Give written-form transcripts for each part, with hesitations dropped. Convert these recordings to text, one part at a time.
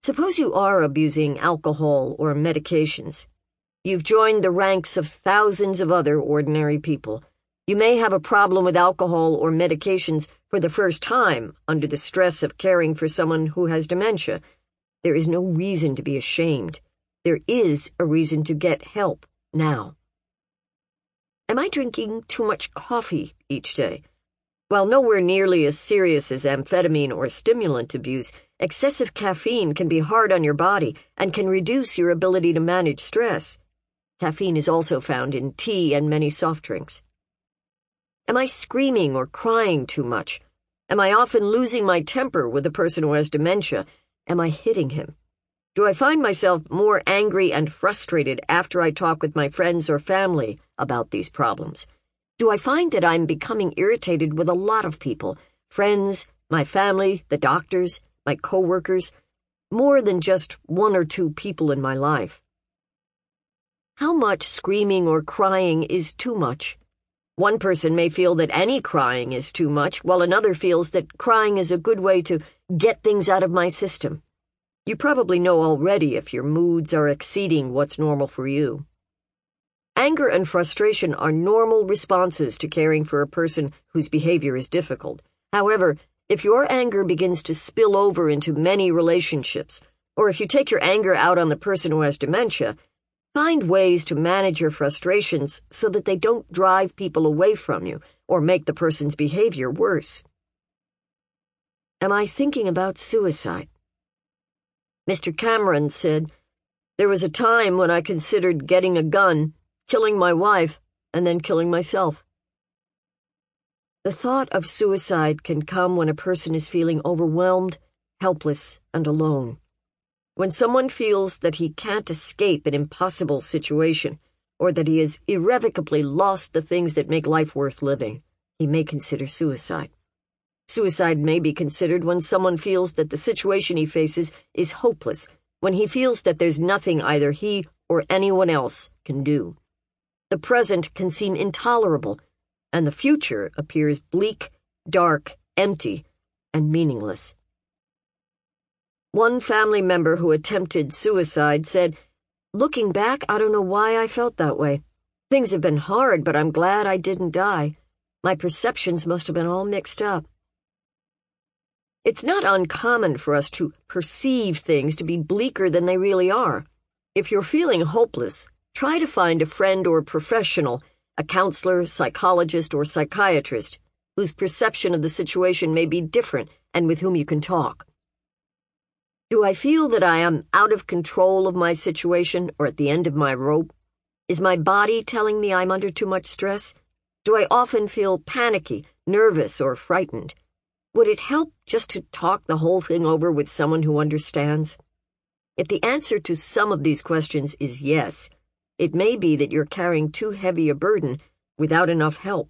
Suppose you are abusing alcohol or medications. You've joined the ranks of thousands of other ordinary people. You may have a problem with alcohol or medications for the first time under the stress of caring for someone who has dementia. There is no reason to be ashamed. There is a reason to get help now. Am I drinking too much coffee each day? While nowhere nearly as serious as amphetamine or stimulant abuse, excessive caffeine can be hard on your body and can reduce your ability to manage stress. Caffeine is also found in tea and many soft drinks. Am I screaming or crying too much? Am I often losing my temper with a person who has dementia? Am I hitting him? Do I find myself more angry and frustrated after I talk with my friends or family about these problems? Do I find that I'm becoming irritated with a lot of people, friends, my family, the doctors, my coworkers, more than just one or two people in my life? How much screaming or crying is too much? One person may feel that any crying is too much, while another feels that crying is a good way to get things out of my system. You probably know already if your moods are exceeding what's normal for you. Anger and frustration are normal responses to caring for a person whose behavior is difficult. However, if your anger begins to spill over into many relationships, or if you take your anger out on the person who has dementia, find ways to manage your frustrations so that they don't drive people away from you or make the person's behavior worse. Am I thinking about suicide? Mr. Cameron said, "There was a time when I considered getting a gun, killing my wife, and then killing myself." The thought of suicide can come when a person is feeling overwhelmed, helpless, and alone. When someone feels that he can't escape an impossible situation, or that he has irrevocably lost the things that make life worth living, he may consider suicide. Suicide may be considered when someone feels that the situation he faces is hopeless, when he feels that there's nothing either he or anyone else can do. The present can seem intolerable, and the future appears bleak, dark, empty, and meaningless. One family member who attempted suicide said, "Looking back, I don't know why I felt that way. Things have been hard, but I'm glad I didn't die. My perceptions must have been all mixed up." It's not uncommon for us to perceive things to be bleaker than they really are. If you're feeling hopeless, try to find a friend or professional, a counselor, psychologist, or psychiatrist, whose perception of the situation may be different and with whom you can talk. Do I feel that I am out of control of my situation or at the end of my rope? Is my body telling me I'm under too much stress? Do I often feel panicky, nervous, or frightened? Would it help just to talk the whole thing over with someone who understands? If the answer to some of these questions is yes, it may be that you're carrying too heavy a burden without enough help.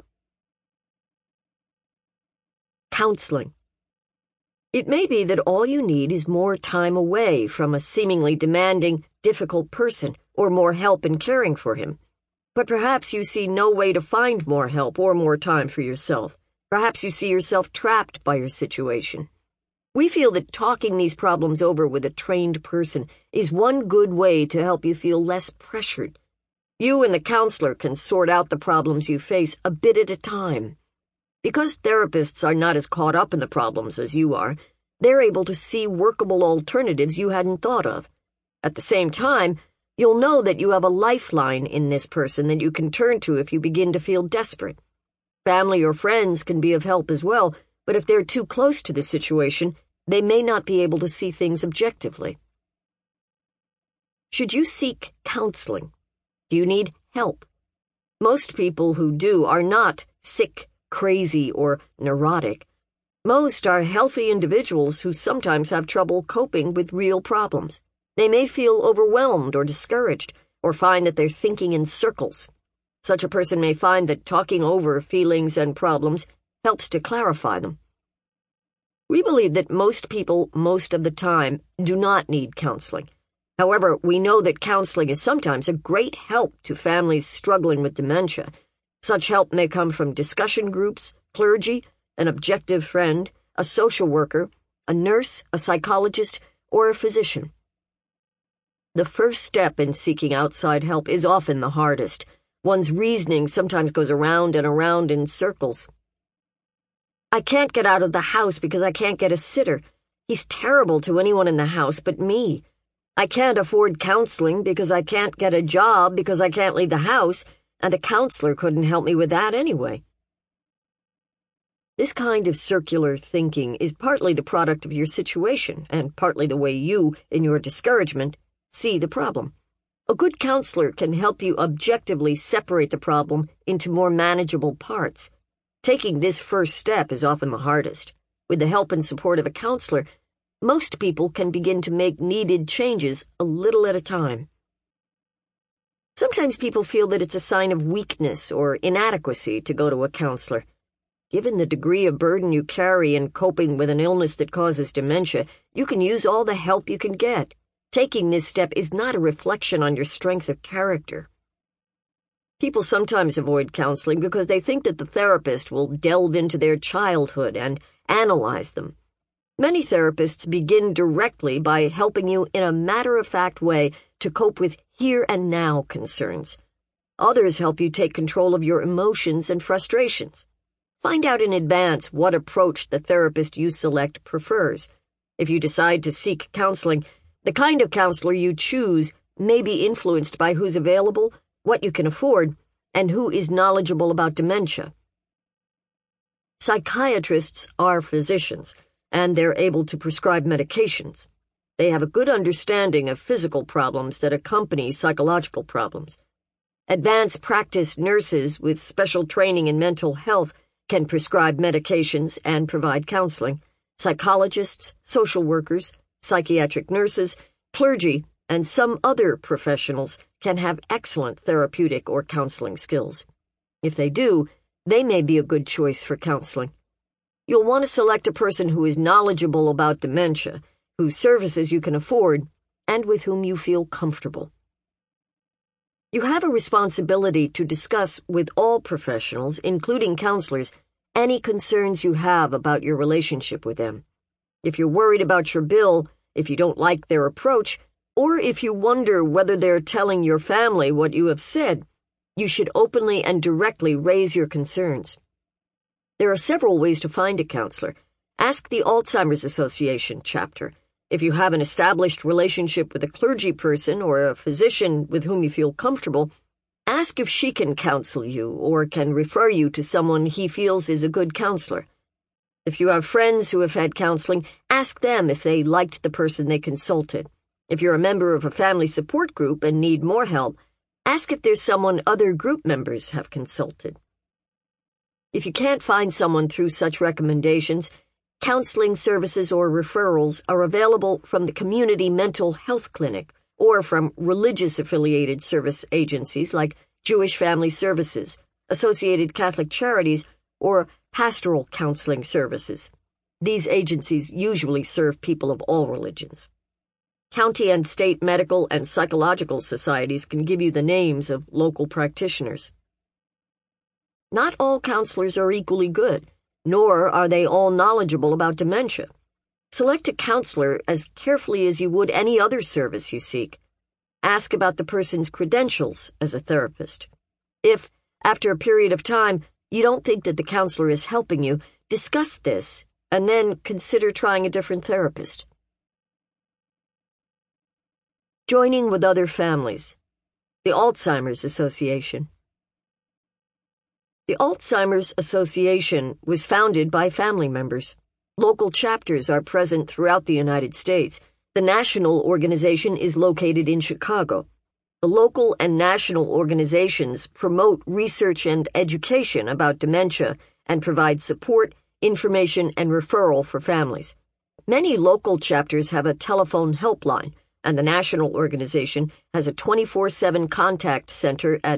Counseling. It may be that all you need is more time away from a seemingly demanding, difficult person, or more help in caring for him. But perhaps you see no way to find more help or more time for yourself. Perhaps you see yourself trapped by your situation. We feel that talking these problems over with a trained person is one good way to help you feel less pressured. You and the counselor can sort out the problems you face a bit at a time. Because therapists are not as caught up in the problems as you are, they're able to see workable alternatives you hadn't thought of. At the same time, you'll know that you have a lifeline in this person that you can turn to if you begin to feel desperate. Family or friends can be of help as well, but if they're too close to the situation, they may not be able to see things objectively. Should you seek counseling? Do you need help? Most people who do are not sick, crazy, or neurotic. Most are healthy individuals who sometimes have trouble coping with real problems. They may feel overwhelmed or discouraged, or find that they're thinking in circles. Such a person may find that talking over feelings and problems helps to clarify them. We believe that most people, most of the time, do not need counseling. However, we know that counseling is sometimes a great help to families struggling with dementia. Such help may come from discussion groups, clergy, an objective friend, a social worker, a nurse, a psychologist, or a physician. The first step in seeking outside help is often the hardest. One's reasoning sometimes goes around and around in circles. I can't get out of the house because I can't get a sitter. He's terrible to anyone in the house but me. I can't afford counseling because I can't get a job because I can't leave the house, and a counselor couldn't help me with that anyway. This kind of circular thinking is partly the product of your situation and partly the way you, in your discouragement, see the problem. A good counselor can help you objectively separate the problem into more manageable parts. Taking this first step is often the hardest. With the help and support of a counselor, most people can begin to make needed changes a little at a time. Sometimes people feel that it's a sign of weakness or inadequacy to go to a counselor. Given the degree of burden you carry in coping with an illness that causes dementia, you can use all the help you can get. Taking this step is not a reflection on your strength of character. People sometimes avoid counseling because they think that the therapist will delve into their childhood and analyze them. Many therapists begin directly by helping you in a matter-of-fact way to cope with here-and-now concerns. Others help you take control of your emotions and frustrations. Find out in advance what approach the therapist you select prefers. If you decide to seek counseling, the kind of counselor you choose may be influenced by who's available, what you can afford, and who is knowledgeable about dementia. Psychiatrists are physicians, and they're able to prescribe medications. They have a good understanding of physical problems that accompany psychological problems. Advanced practice nurses with special training in mental health can prescribe medications and provide counseling. Psychologists, social workers, psychiatric nurses, clergy, and some other professionals can have excellent therapeutic or counseling skills. If they do, they may be a good choice for counseling. You'll want to select a person who is knowledgeable about dementia, whose services you can afford, and with whom you feel comfortable. You have a responsibility to discuss with all professionals, including counselors, any concerns you have about your relationship with them. If you're worried about your bill, if you don't like their approach, or if you wonder whether they're telling your family what you have said, you should openly and directly raise your concerns. There are several ways to find a counselor. Ask the Alzheimer's Association chapter. If you have an established relationship with a clergy person or a physician with whom you feel comfortable, ask if she can counsel you or can refer you to someone he feels is a good counselor. If you have friends who have had counseling, ask them if they liked the person they consulted. If you're a member of a family support group and need more help, ask if there's someone other group members have consulted. If you can't find someone through such recommendations, counseling services or referrals are available from the community mental health clinic or from religious-affiliated service agencies like Jewish Family Services, Associated Catholic Charities, or pastoral counseling services. These agencies usually serve people of all religions. County and state medical and psychological societies can give you the names of local practitioners. Not all counselors are equally good, nor are they all knowledgeable about dementia. Select a counselor as carefully as you would any other service you seek. Ask about the person's credentials as a therapist. If, after a period of time, you don't think that the counselor is helping you, discuss this and then consider trying a different therapist. Joining with other families. The Alzheimer's Association. The Alzheimer's Association was founded by family members. Local chapters are present throughout the United States. The national organization is located in Chicago. The local and national organizations promote research and education about dementia and provide support, information, and referral for families. Many local chapters have a telephone helpline, and the national organization has a 24/7 contact center at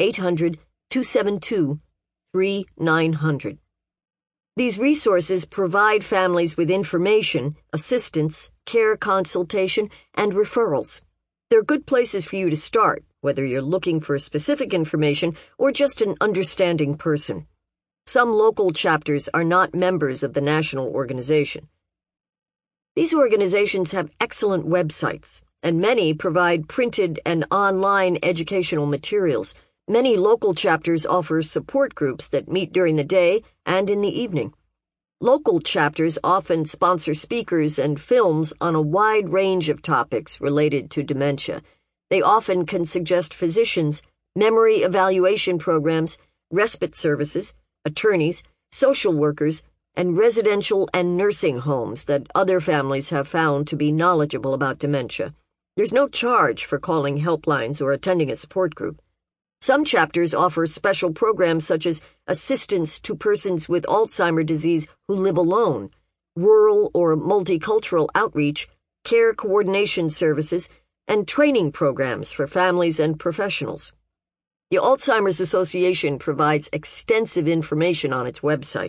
800-272-3900. These resources provide families with information, assistance, care consultation, and referrals. They're good places for you to start, whether you're looking for specific information or just an understanding person. Some local chapters are not members of the national organization. These organizations have excellent websites, and many provide printed and online educational materials. Many local chapters offer support groups that meet during the day and in the evening. Local chapters often sponsor speakers and films on a wide range of topics related to dementia. They often can suggest physicians, memory evaluation programs, respite services, attorneys, social workers, and residential and nursing homes that other families have found to be knowledgeable about dementia. There's no charge for calling helplines or attending a support group. Some chapters offer special programs such as assistance to persons with Alzheimer's disease who live alone, rural or multicultural outreach, care coordination services, and training programs for families and professionals. The Alzheimer's Association provides extensive information on its website,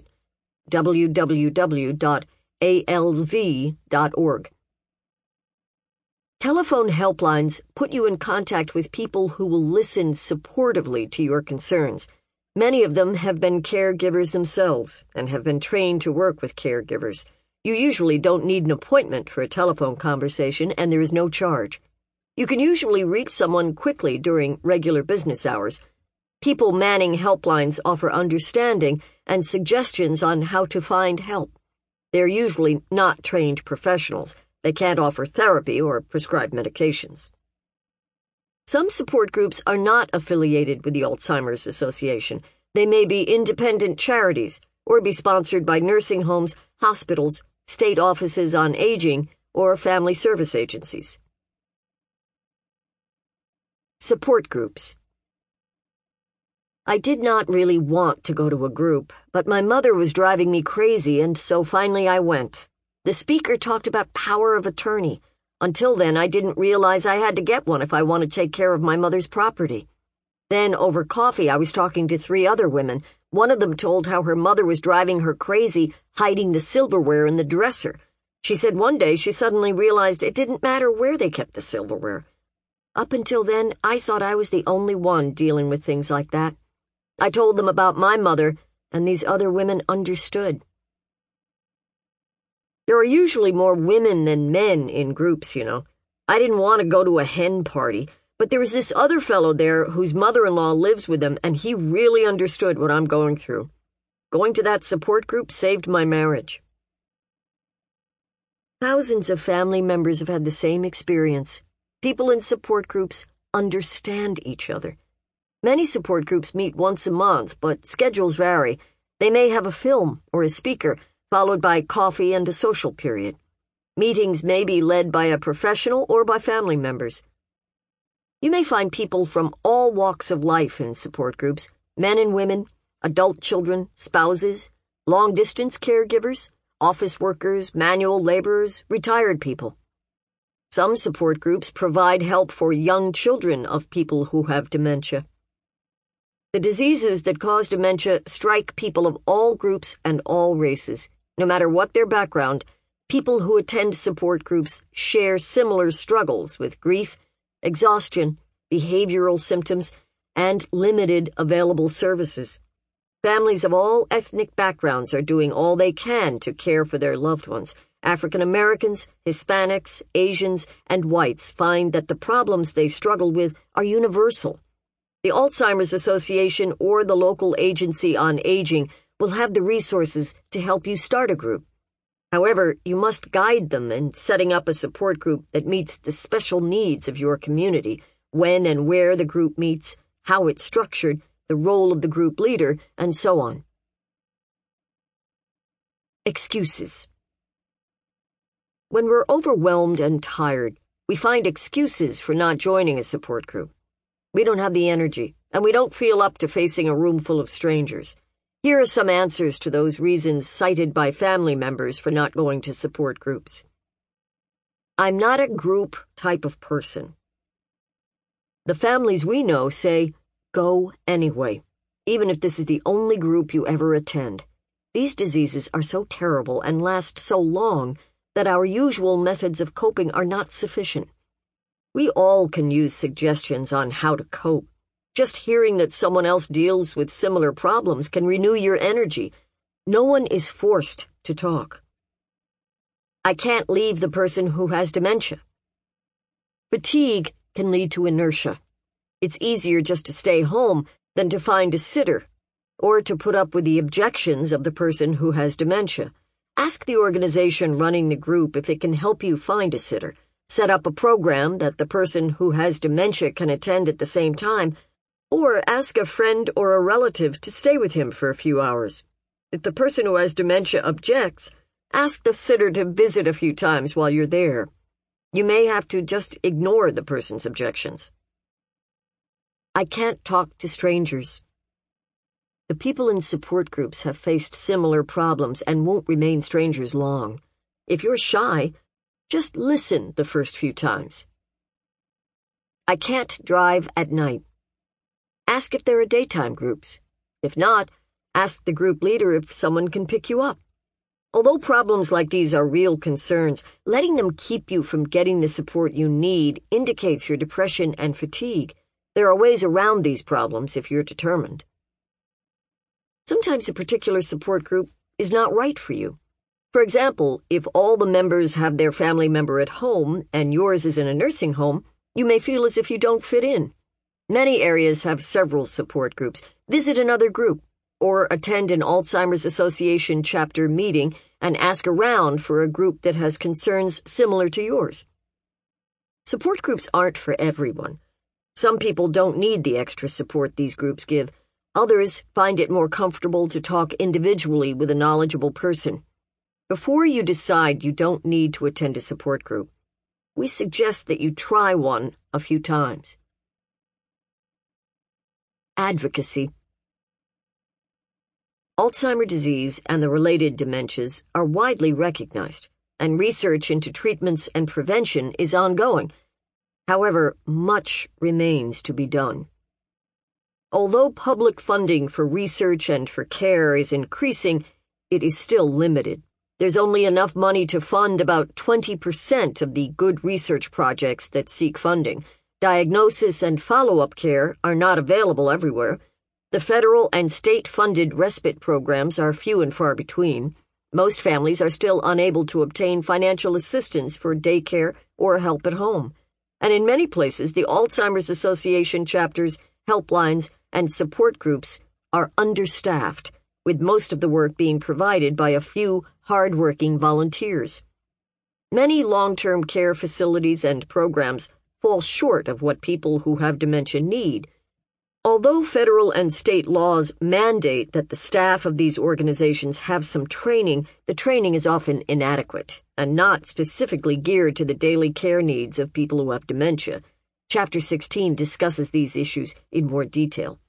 www.alz.org. Telephone helplines put you in contact with people who will listen supportively to your concerns. Many of them have been caregivers themselves and have been trained to work with caregivers. You usually don't need an appointment for a telephone conversation, and there is no charge. You can usually reach someone quickly during regular business hours. People manning helplines offer understanding and suggestions on how to find help. They're usually not trained professionals. They can't offer therapy or prescribe medications. Some support groups are not affiliated with the Alzheimer's Association. They may be independent charities or be sponsored by nursing homes, hospitals, state offices on aging, or family service agencies. Support groups. I did not really want to go to a group, but my mother was driving me crazy, and so finally I went. The speaker talked about power of attorney. Until then, I didn't realize I had to get one if I wanted to take care of my mother's property. Then, over coffee, I was talking to 3 other women. One of them told how her mother was driving her crazy, hiding the silverware in the dresser. She said one day she suddenly realized it didn't matter where they kept the silverware. Up until then, I thought I was the only one dealing with things like that. I told them about my mother, and these other women understood. There are usually more women than men in groups, you know. I didn't want to go to a hen party, but there was this other fellow there whose mother-in-law lives with him, and he really understood what I'm going through. Going to that support group saved my marriage. Thousands of family members have had the same experience. People in support groups understand each other. Many support groups meet once a month, but schedules vary. They may have a film or a speaker, followed by coffee and a social period. Meetings may be led by a professional or by family members. You may find people from all walks of life in support groups, men and women, adult children, spouses, long-distance caregivers, office workers, manual laborers, retired people. Some support groups provide help for young children of people who have dementia. The diseases that cause dementia strike people of all groups and all races. No matter what their background, people who attend support groups share similar struggles with grief, exhaustion, behavioral symptoms, and limited available services. Families of all ethnic backgrounds are doing all they can to care for their loved ones. African Americans, Hispanics, Asians, and whites find that the problems they struggle with are universal. The Alzheimer's Association or the local agency on aging will have the resources to help you start a group. However, you must guide them in setting up a support group that meets the special needs of your community, when and where the group meets, how it's structured, the role of the group leader, and so on. Excuses. When we're overwhelmed and tired, we find excuses for not joining a support group. We don't have the energy, and we don't feel up to facing a room full of strangers. Here are some answers to those reasons cited by family members for not going to support groups. I'm not a group type of person. The families we know say, go anyway, even if this is the only group you ever attend. These diseases are so terrible and last so long that our usual methods of coping are not sufficient. We all can use suggestions on how to cope. Just hearing that someone else deals with similar problems can renew your energy. No one is forced to talk. I can't leave the person who has dementia. Fatigue can lead to inertia. It's easier just to stay home than to find a sitter, or to put up with the objections of the person who has dementia. Ask the organization running the group if it can help you find a sitter. Set up a program that the person who has dementia can attend at the same time, or ask a friend or a relative to stay with him for a few hours. If the person who has dementia objects, ask the sitter to visit a few times while you're there. You may have to just ignore the person's objections. I can't talk to strangers. The people in support groups have faced similar problems and won't remain strangers long. If you're shy, just listen the first few times. I can't drive at night. Ask if there are daytime groups. If not, ask the group leader if someone can pick you up. Although problems like these are real concerns, letting them keep you from getting the support you need indicates your depression and fatigue. There are ways around these problems if you're determined. Sometimes a particular support group is not right for you. For example, if all the members have their family member at home and yours is in a nursing home, you may feel as if you don't fit in. Many areas have several support groups. Visit another group, or attend an Alzheimer's Association chapter meeting and ask around for a group that has concerns similar to yours. Support groups aren't for everyone. Some people don't need the extra support these groups give. Others find it more comfortable to talk individually with a knowledgeable person. Before you decide you don't need to attend a support group, we suggest that you try one a few times. Advocacy. Alzheimer's disease and the related dementias are widely recognized, and research into treatments and prevention is ongoing. However, much remains to be done. Although public funding for research and for care is increasing, it is still limited. There's only enough money to fund about 20% of the good research projects that seek funding. Diagnosis and follow-up care are not available everywhere. The federal and state-funded respite programs are few and far between. Most families are still unable to obtain financial assistance for daycare or help at home. And in many places, the Alzheimer's Association chapters, helplines, and support groups are understaffed, with most of the work being provided by a few hard-working volunteers. Many long-term care facilities and programs fall short of what people who have dementia need. Although federal and state laws mandate that the staff of these organizations have some training, the training is often inadequate and not specifically geared to the daily care needs of people who have dementia. Chapter 16 discusses these issues in more detail.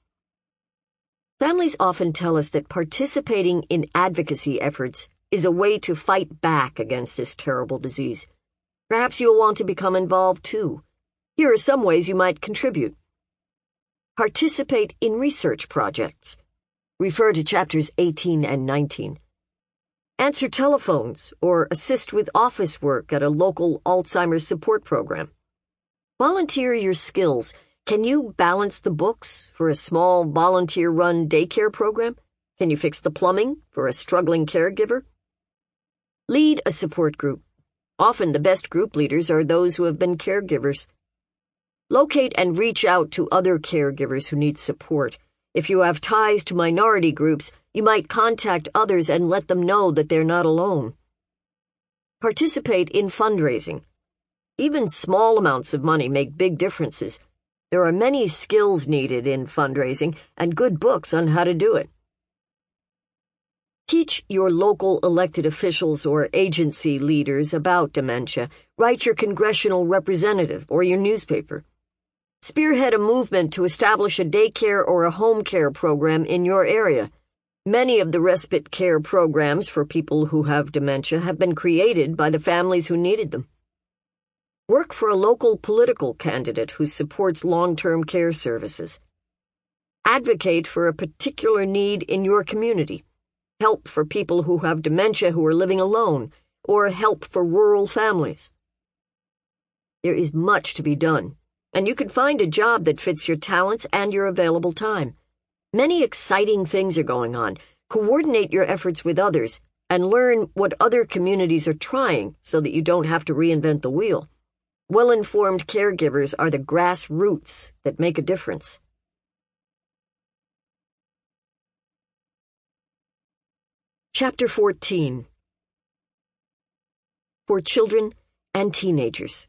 Families often tell us that participating in advocacy efforts is a way to fight back against this terrible disease. Perhaps you'll want to become involved too. Here are some ways you might contribute. Participate in research projects. Refer to chapters 18 and 19. Answer telephones or assist with office work at a local Alzheimer's support program. Volunteer your skills. Can you balance the books for a small volunteer-run daycare program? Can you fix the plumbing for a struggling caregiver? Lead a support group. Often the best group leaders are those who have been caregivers. Locate and reach out to other caregivers who need support. If you have ties to minority groups, you might contact others and let them know that they're not alone. Participate in fundraising. Even small amounts of money make big differences. There are many skills needed in fundraising and good books on how to do it. Teach your local elected officials or agency leaders about dementia. Write your congressional representative or your newspaper. Spearhead a movement to establish a daycare or a home care program in your area. Many of the respite care programs for people who have dementia have been created by the families who needed them. Work for a local political candidate who supports long-term care services. Advocate for a particular need in your community. Help for people who have dementia who are living alone, or help for rural families. There is much to be done, and you can find a job that fits your talents and your available time. Many exciting things are going on. Coordinate your efforts with others and learn what other communities are trying so that you don't have to reinvent the wheel. Well-informed caregivers are the grassroots that make a difference. Chapter 14. For Children and Teenagers.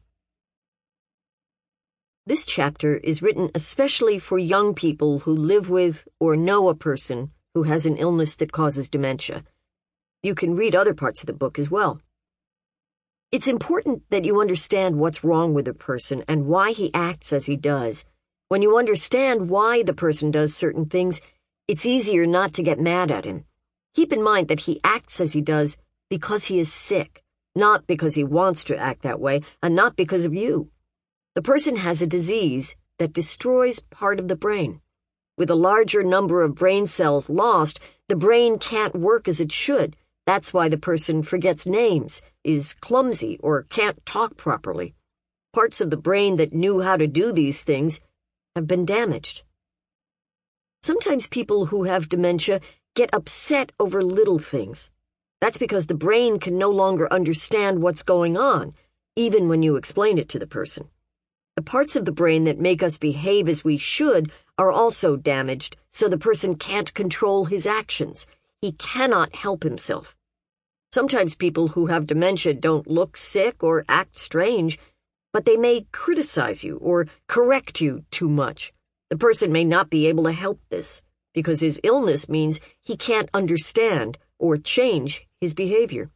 This chapter is written especially for young people who live with or know a person who has an illness that causes dementia. You can read other parts of the book as well. It's important that you understand what's wrong with a person and why he acts as he does. When you understand why the person does certain things, it's easier not to get mad at him. Keep in mind that he acts as he does because he is sick, not because he wants to act that way, and not because of you. The person has a disease that destroys part of the brain. With a larger number of brain cells lost, the brain can't work as it should. That's why the person forgets names, is clumsy, or can't talk properly. Parts of the brain that knew how to do these things have been damaged. Sometimes people who have dementia get upset over little things. That's because the brain can no longer understand what's going on, even when you explain it to the person. The parts of the brain that make us behave as we should are also damaged, so the person can't control his actions. He cannot help himself. Sometimes people who have dementia don't look sick or act strange, but they may criticize you or correct you too much. The person may not be able to help this, because his illness means he can't understand or change his behavior.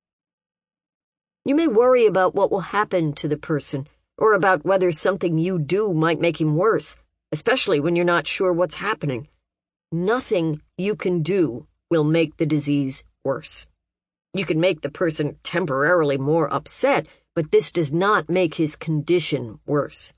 You may worry about what will happen to the person, or about whether something you do might make him worse, especially when you're not sure what's happening. Nothing you can do will make the disease worse. You can make the person temporarily more upset, but this does not make his condition worse.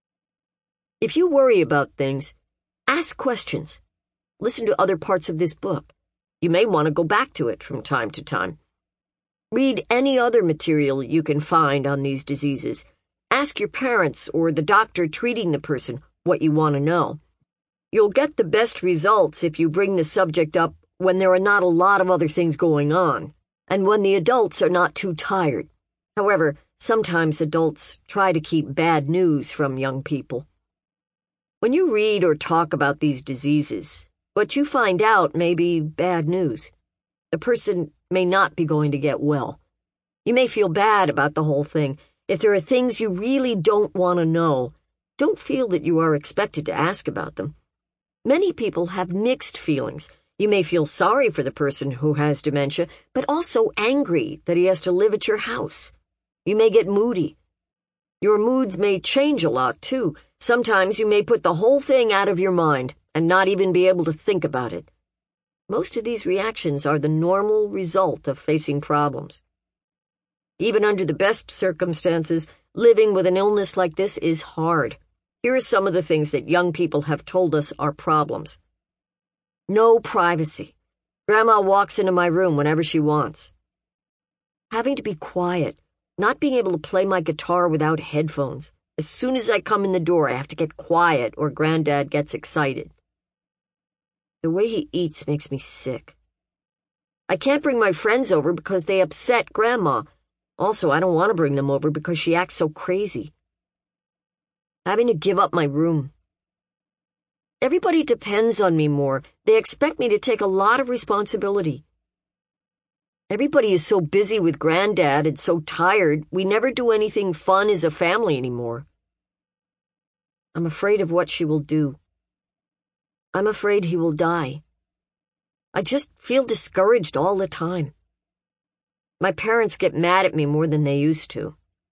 If you worry about things, ask questions. Listen to other parts of this book. You may want to go back to it from time to time. Read any other material you can find on these diseases. Ask your parents or the doctor treating the person what you want to know. You'll get the best results if you bring the subject up when there are not a lot of other things going on, and when the adults are not too tired. However, sometimes adults try to keep bad news from young people. When you read or talk about these diseases, what you find out may be bad news. The person may not be going to get well. You may feel bad about the whole thing. If there are things you really don't want to know, don't feel that you are expected to ask about them. Many people have mixed feelings. You may feel sorry for the person who has dementia, but also angry that he has to live at your house. You may get moody. Your moods may change a lot, too. Sometimes you may put the whole thing out of your mind and not even be able to think about it. Most of these reactions are the normal result of facing problems. Even under the best circumstances, living with an illness like this is hard. Here are some of the things that young people have told us are problems. No privacy. Grandma walks into my room whenever she wants. Having to be quiet, not being able to play my guitar without headphones. As soon as I come in the door, I have to get quiet or Granddad gets excited. The way he eats makes me sick. I can't bring my friends over because they upset Grandma. Also, I don't want to bring them over because she acts so crazy. Having to give up my room. Everybody depends on me more. They expect me to take a lot of responsibility. Everybody is so busy with Granddad and so tired, we never do anything fun as a family anymore. I'm afraid of what she will do. I'm afraid he will die. I just feel discouraged all the time. My parents get mad at me more than they used to.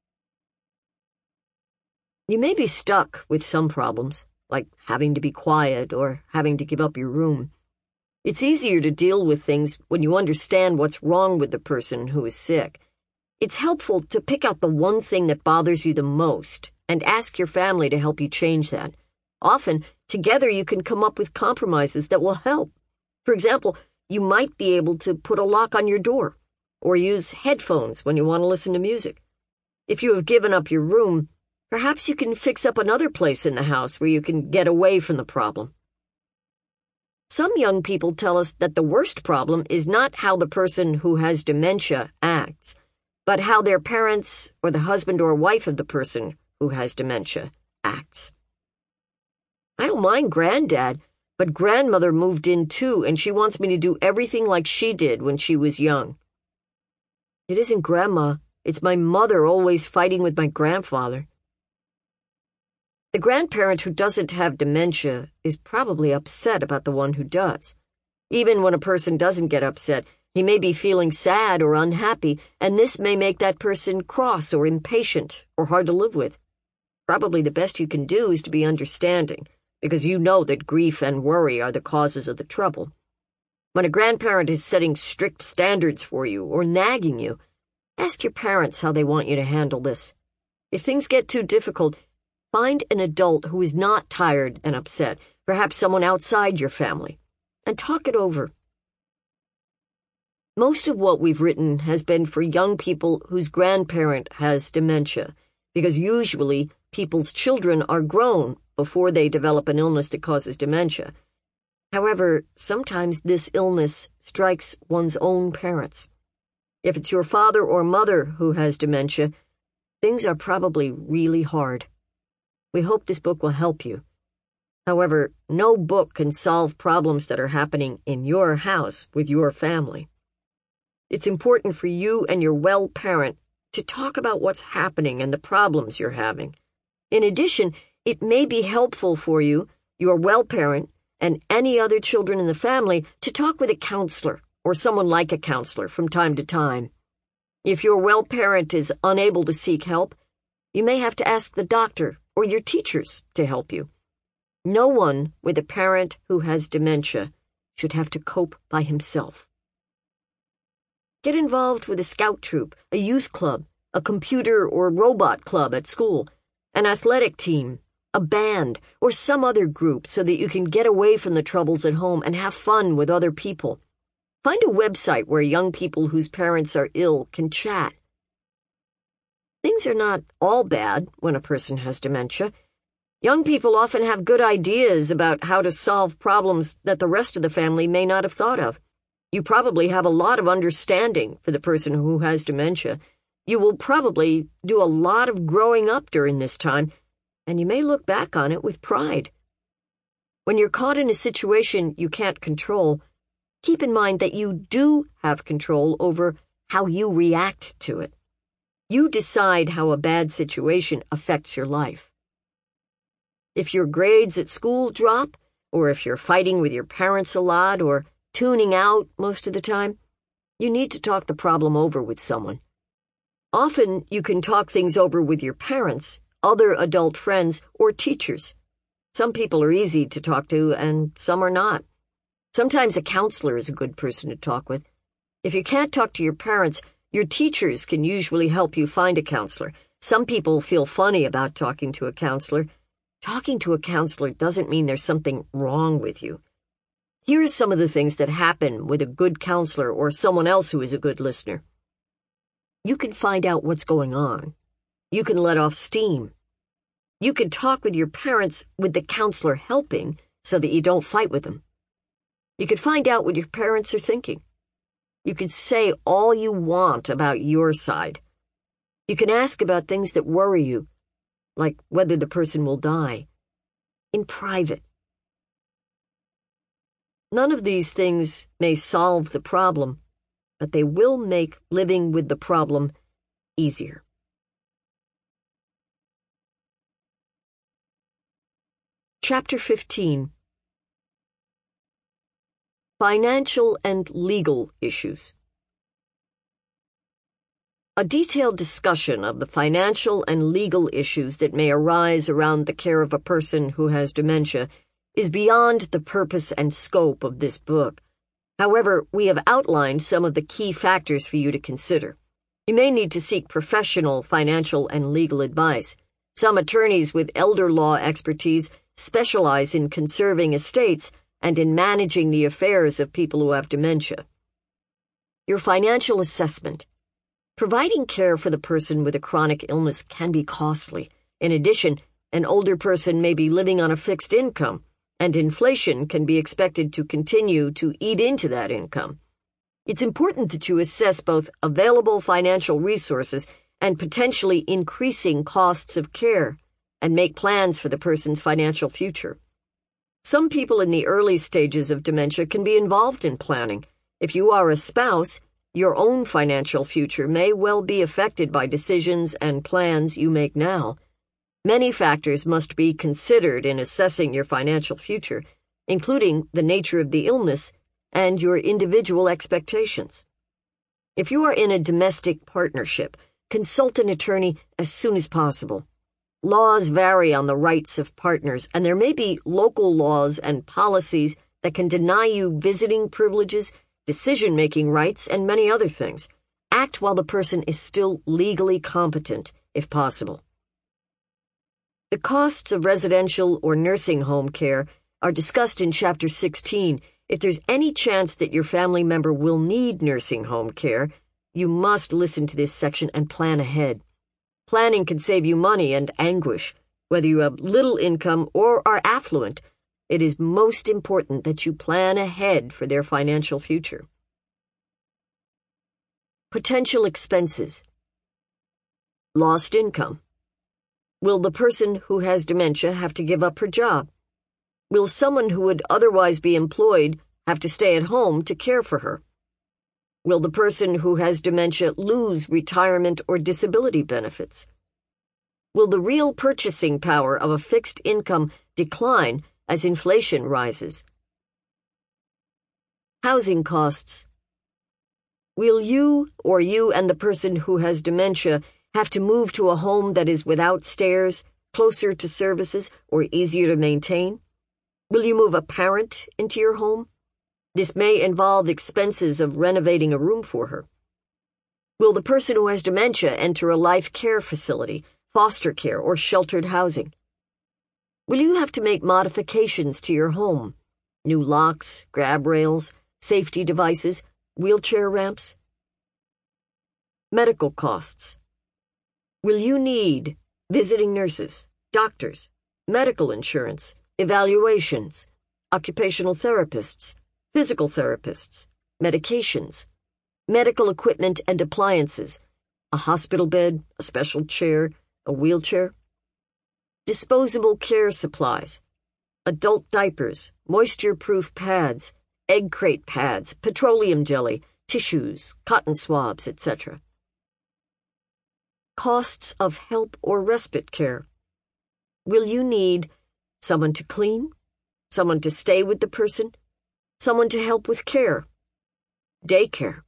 You may be stuck with some problems, like having to be quiet or having to give up your room. It's easier to deal with things when you understand what's wrong with the person who is sick. It's helpful to pick out the one thing that bothers you the most and ask your family to help you change that. Often, together you can come up with compromises that will help. For example, you might be able to put a lock on your door or use headphones when you want to listen to music. If you have given up your room, perhaps you can fix up another place in the house where you can get away from the problem. Some young people tell us that the worst problem is not how the person who has dementia acts, but how their parents or the husband or wife of the person who has dementia acts. I don't mind Granddad, but Grandmother moved in too, and she wants me to do everything like she did when she was young. It isn't Grandma, it's my mother always fighting with my grandfather. The grandparent who doesn't have dementia is probably upset about the one who does. Even when a person doesn't get upset, he may be feeling sad or unhappy, and this may make that person cross or impatient or hard to live with. Probably the best you can do is to be understanding, because you know that grief and worry are the causes of the trouble. When a grandparent is setting strict standards for you or nagging you, ask your parents how they want you to handle this. If things get too difficult, find an adult who is not tired and upset, perhaps someone outside your family, and talk it over. Most of what we've written has been for young people whose grandparent has dementia, because usually people's children are grown before they develop an illness that causes dementia. However, sometimes this illness strikes one's own parents. If it's your father or mother who has dementia, things are probably really hard. We hope this book will help you. However, no book can solve problems that are happening in your house with your family. It's important for you and your well parent to talk about what's happening and the problems you're having. In addition, it may be helpful for you, your well parent, and any other children in the family to talk with a counselor or someone like a counselor from time to time. If your well parent is unable to seek help, you may have to ask the doctor or your teachers to help you. No one with a parent who has dementia should have to cope by himself. Get involved with a scout troop, a youth club, a computer or robot club at school, an athletic team, a band, or some other group so that you can get away from the troubles at home and have fun with other people. Find a website where young people whose parents are ill can chat. Things are not all bad when a person has dementia. Young people often have good ideas about how to solve problems that the rest of the family may not have thought of. You probably have a lot of understanding for the person who has dementia. You will probably do a lot of growing up during this time, and you may look back on it with pride. When you're caught in a situation you can't control, keep in mind that you do have control over how you react to it. You decide how a bad situation affects your life. If your grades at school drop, or if you're fighting with your parents a lot, or tuning out most of the time, you need to talk the problem over with someone. Often you can talk things over with your parents, other adult friends, or teachers. Some people are easy to talk to and some are not. Sometimes a counselor is a good person to talk with. If you can't talk to your parents, your teachers can usually help you find a counselor. Some people feel funny about talking to a counselor. Talking to a counselor doesn't mean there's something wrong with you. Here's some of the things that happen with a good counselor or someone else who is a good listener. You can find out what's going on. You can let off steam. You can talk with your parents with the counselor helping so that you don't fight with them. You can find out what your parents are thinking. You can say all you want about your side. You can ask about things that worry you, like whether the person will die, in private. None of these things may solve the problem, but they will make living with the problem easier. Chapter 15. Financial and legal issues. A detailed discussion of the financial and legal issues that may arise around the care of a person who has dementia is beyond the purpose and scope of this book. However, we have outlined some of the key factors for you to consider. You may need to seek professional financial and legal advice. Some attorneys with elder law expertise specialize in conserving estates and in managing the affairs of people who have dementia. Your financial assessment. Providing care for the person with a chronic illness can be costly. In addition, an older person may be living on a fixed income, and inflation can be expected to continue to eat into that income. It's important that you assess both available financial resources and potentially increasing costs of care and make plans for the person's financial future. Some people in the early stages of dementia can be involved in planning. If you are a spouse, your own financial future may well be affected by decisions and plans you make now. Many factors must be considered in assessing your financial future, including the nature of the illness and your individual expectations. If you are in a domestic partnership, consult an attorney as soon as possible. Laws vary on the rights of partners, and there may be local laws and policies that can deny you visiting privileges, decision-making rights, and many other things. Act while the person is still legally competent, if possible. The costs of residential or nursing home care are discussed in Chapter 16. If there's any chance that your family member will need nursing home care, you must listen to this section and plan ahead. Planning can save you money and anguish. Whether you have little income or are affluent, it is most important that you plan ahead for their financial future. Potential expenses. Lost income. Will the person who has dementia have to give up her job? Will someone who would otherwise be employed have to stay at home to care for her? Will the person who has dementia lose retirement or disability benefits? Will the real purchasing power of a fixed income decline as inflation rises? Housing costs. Will you or you and the person who has dementia have to move to a home that is without stairs, closer to services, or easier to maintain? Will you move a parent into your home? This may involve expenses of renovating a room for her. Will the person who has dementia enter a life care facility, foster care, or sheltered housing? Will you have to make modifications to your home? New locks, grab rails, safety devices, wheelchair ramps? Medical costs. Will you need visiting nurses, doctors, medical insurance, evaluations, occupational therapists, physical therapists, medications, medical equipment and appliances, a hospital bed, a special chair, a wheelchair? Disposable care supplies, adult diapers, moisture-proof pads, egg crate pads, petroleum jelly, tissues, cotton swabs, etc. Costs of help or respite care. Will you need someone to clean, someone to stay with the person, someone to help with care, daycare?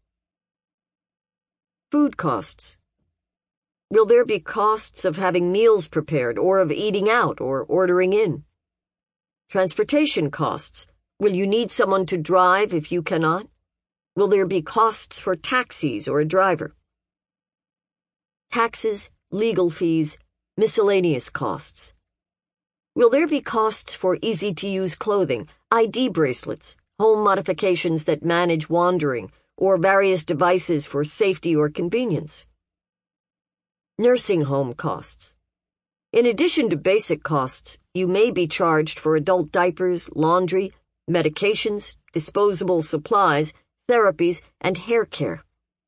Food costs. Will there be costs of having meals prepared or of eating out or ordering in? Transportation costs. Will you need someone to drive if you cannot? Will there be costs for taxis or a driver? Taxes, legal fees, miscellaneous costs. Will there be costs for easy-to-use clothing, ID bracelets, home modifications that manage wandering, or various devices for safety or convenience? Nursing home costs. In addition to basic costs, you may be charged for adult diapers, laundry, medications, disposable supplies, therapies, and hair care.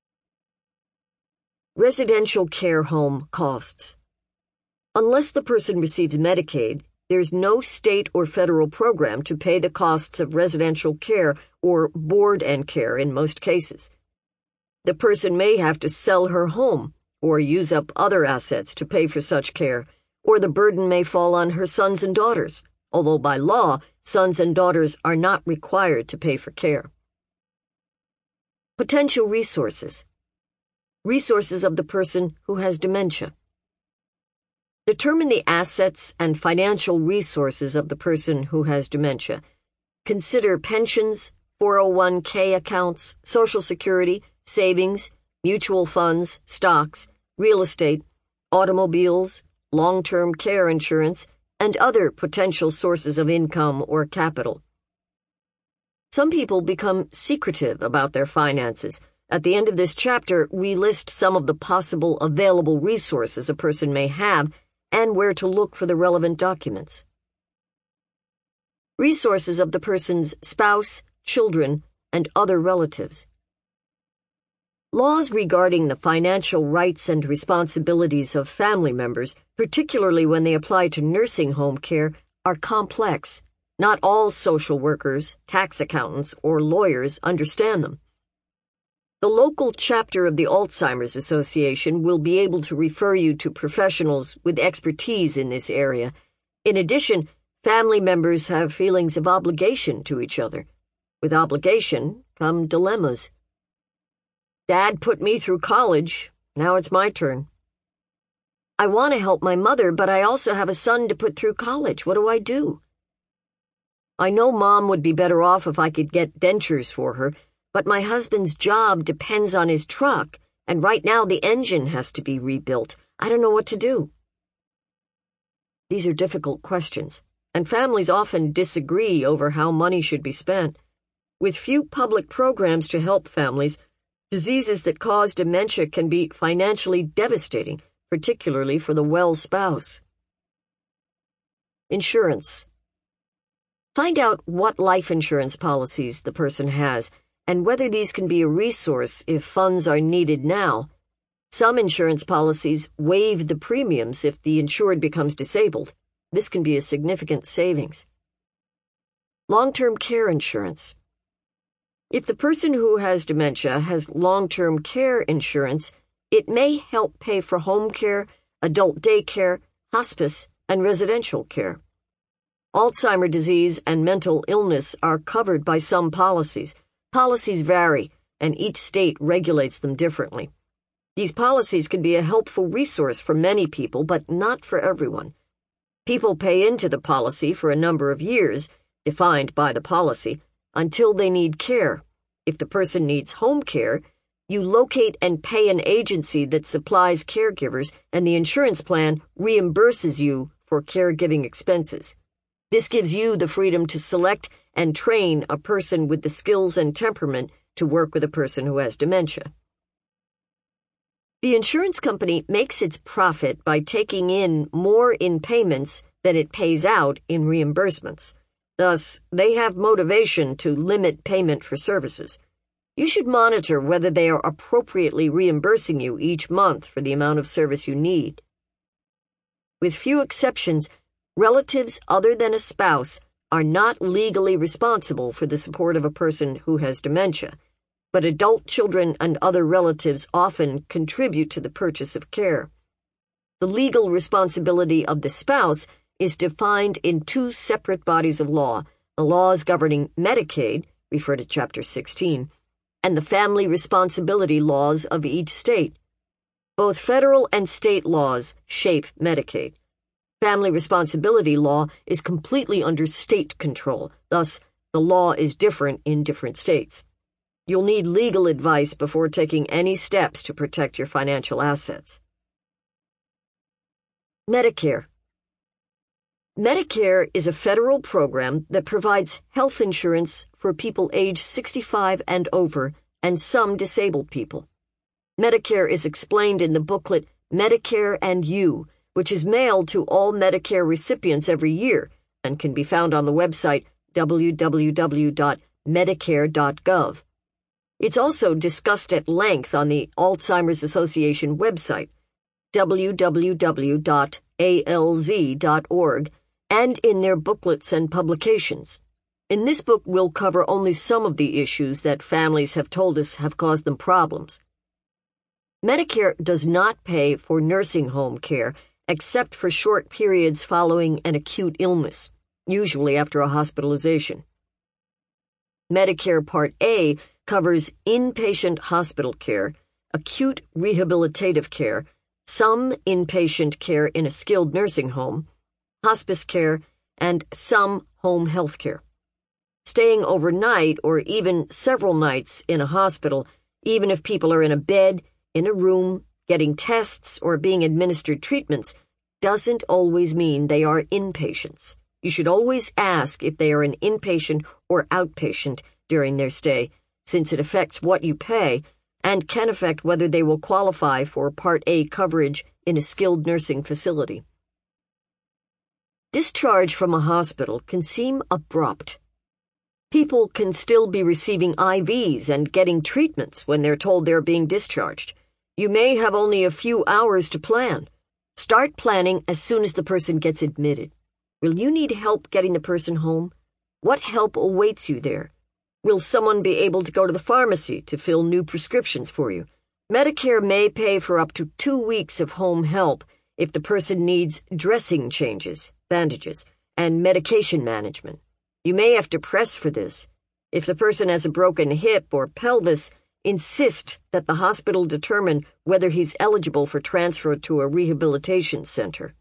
Residential care home costs. Unless the person receives Medicaid, there's no state or federal program to pay the costs of residential care or board and care in most cases. The person may have to sell her home or use up other assets to pay for such care, or the burden may fall on her sons and daughters, although by law, sons and daughters are not required to pay for care. Potential resources. Resources of the person who has dementia. Determine the assets and financial resources of the person who has dementia. Consider pensions, 401k accounts, Social Security, savings, mutual funds, stocks, real estate, automobiles, long-term care insurance, and other potential sources of income or capital. Some people become secretive about their finances. At the end of this chapter, we list some of the possible available resources a person may have and where to look for the relevant documents. resources of the person's spouse, children, and other relatives. Laws regarding the financial rights and responsibilities of family members, particularly when they apply to nursing home care, are complex. Not all social workers, tax accountants, or lawyers understand them. The local chapter of the Alzheimer's Association will be able to refer you to professionals with expertise in this area. In addition, family members have feelings of obligation to each other. With obligation come dilemmas. Dad put me through college. Now it's my turn. I want to help my mother, but I also have a son to put through college. What do I do? I know Mom would be better off if I could get dentures for her, but my husband's job depends on his truck, and right now the engine has to be rebuilt. I don't know what to do. These are difficult questions, and families often disagree over how money should be spent. With few public programs to help families, diseases that cause dementia can be financially devastating, particularly for the well spouse. Insurance. Find out what life insurance policies the person has and whether these can be a resource if funds are needed now. Some insurance policies waive the premiums if the insured becomes disabled. This can be a significant savings. Long-term care insurance. If the person who has dementia has long-term care insurance, it may help pay for home care, adult daycare, hospice, and residential care. Alzheimer's disease and mental illness are covered by some policies. Policies vary, and each state regulates them differently. These policies can be a helpful resource for many people, but not for everyone. People pay into the policy for a number of years, defined by the policy, until they need care. If the person needs home care, you locate and pay an agency that supplies caregivers, and the insurance plan reimburses you for caregiving expenses. This gives you the freedom to select and train a person with the skills and temperament to work with a person who has dementia. The insurance company makes its profit by taking in more in payments than it pays out in reimbursements. Thus, they have motivation to limit payment for services. You should monitor whether they are appropriately reimbursing you each month for the amount of service you need. With few exceptions, relatives other than a spouse are not legally responsible for the support of a person who has dementia, but adult children and other relatives often contribute to the purchase of care. The legal responsibility of the spouse is defined in two separate bodies of law, the laws governing Medicaid, refer to Chapter 16, and the family responsibility laws of each state. Both federal and state laws shape Medicaid. Family responsibility law is completely under state control, thus the law is different in different states. You'll need legal advice before taking any steps to protect your financial assets. Medicare. Medicare is a federal program that provides health insurance for people aged 65 and over and some disabled people. Medicare is explained in the booklet Medicare and You, which is mailed to all Medicare recipients every year and can be found on the website www.medicare.gov. It's also discussed at length on the Alzheimer's Association website, www.alz.org, and in their booklets and publications. In this book, we'll cover only some of the issues that families have told us have caused them problems. Medicare does not pay for nursing home care except for short periods following an acute illness, usually after a hospitalization. Medicare Part A covers inpatient hospital care, acute rehabilitative care, some inpatient care in a skilled nursing home, hospice care, and some home health care. Staying overnight or even several nights in a hospital, even if people are in a bed, in a room, getting tests, or being administered treatments, doesn't always mean they are inpatients. You should always ask if they are an inpatient or outpatient during their stay, since it affects what you pay and can affect whether they will qualify for Part A coverage in a skilled nursing facility. Discharge from a hospital can seem abrupt. People can still be receiving IVs and getting treatments when they're told they're being discharged. You may have only a few hours to plan. Start planning as soon as the person gets admitted. Will you need help getting the person home? What help awaits you there? Will someone be able to go to the pharmacy to fill new prescriptions for you? Medicare may pay for up to 2 weeks of home help if the person needs dressing changes, bandages, and medication management. You may have to press for this. If the person has a broken hip or pelvis, insist that the hospital determine whether he's eligible for transfer to a rehabilitation center.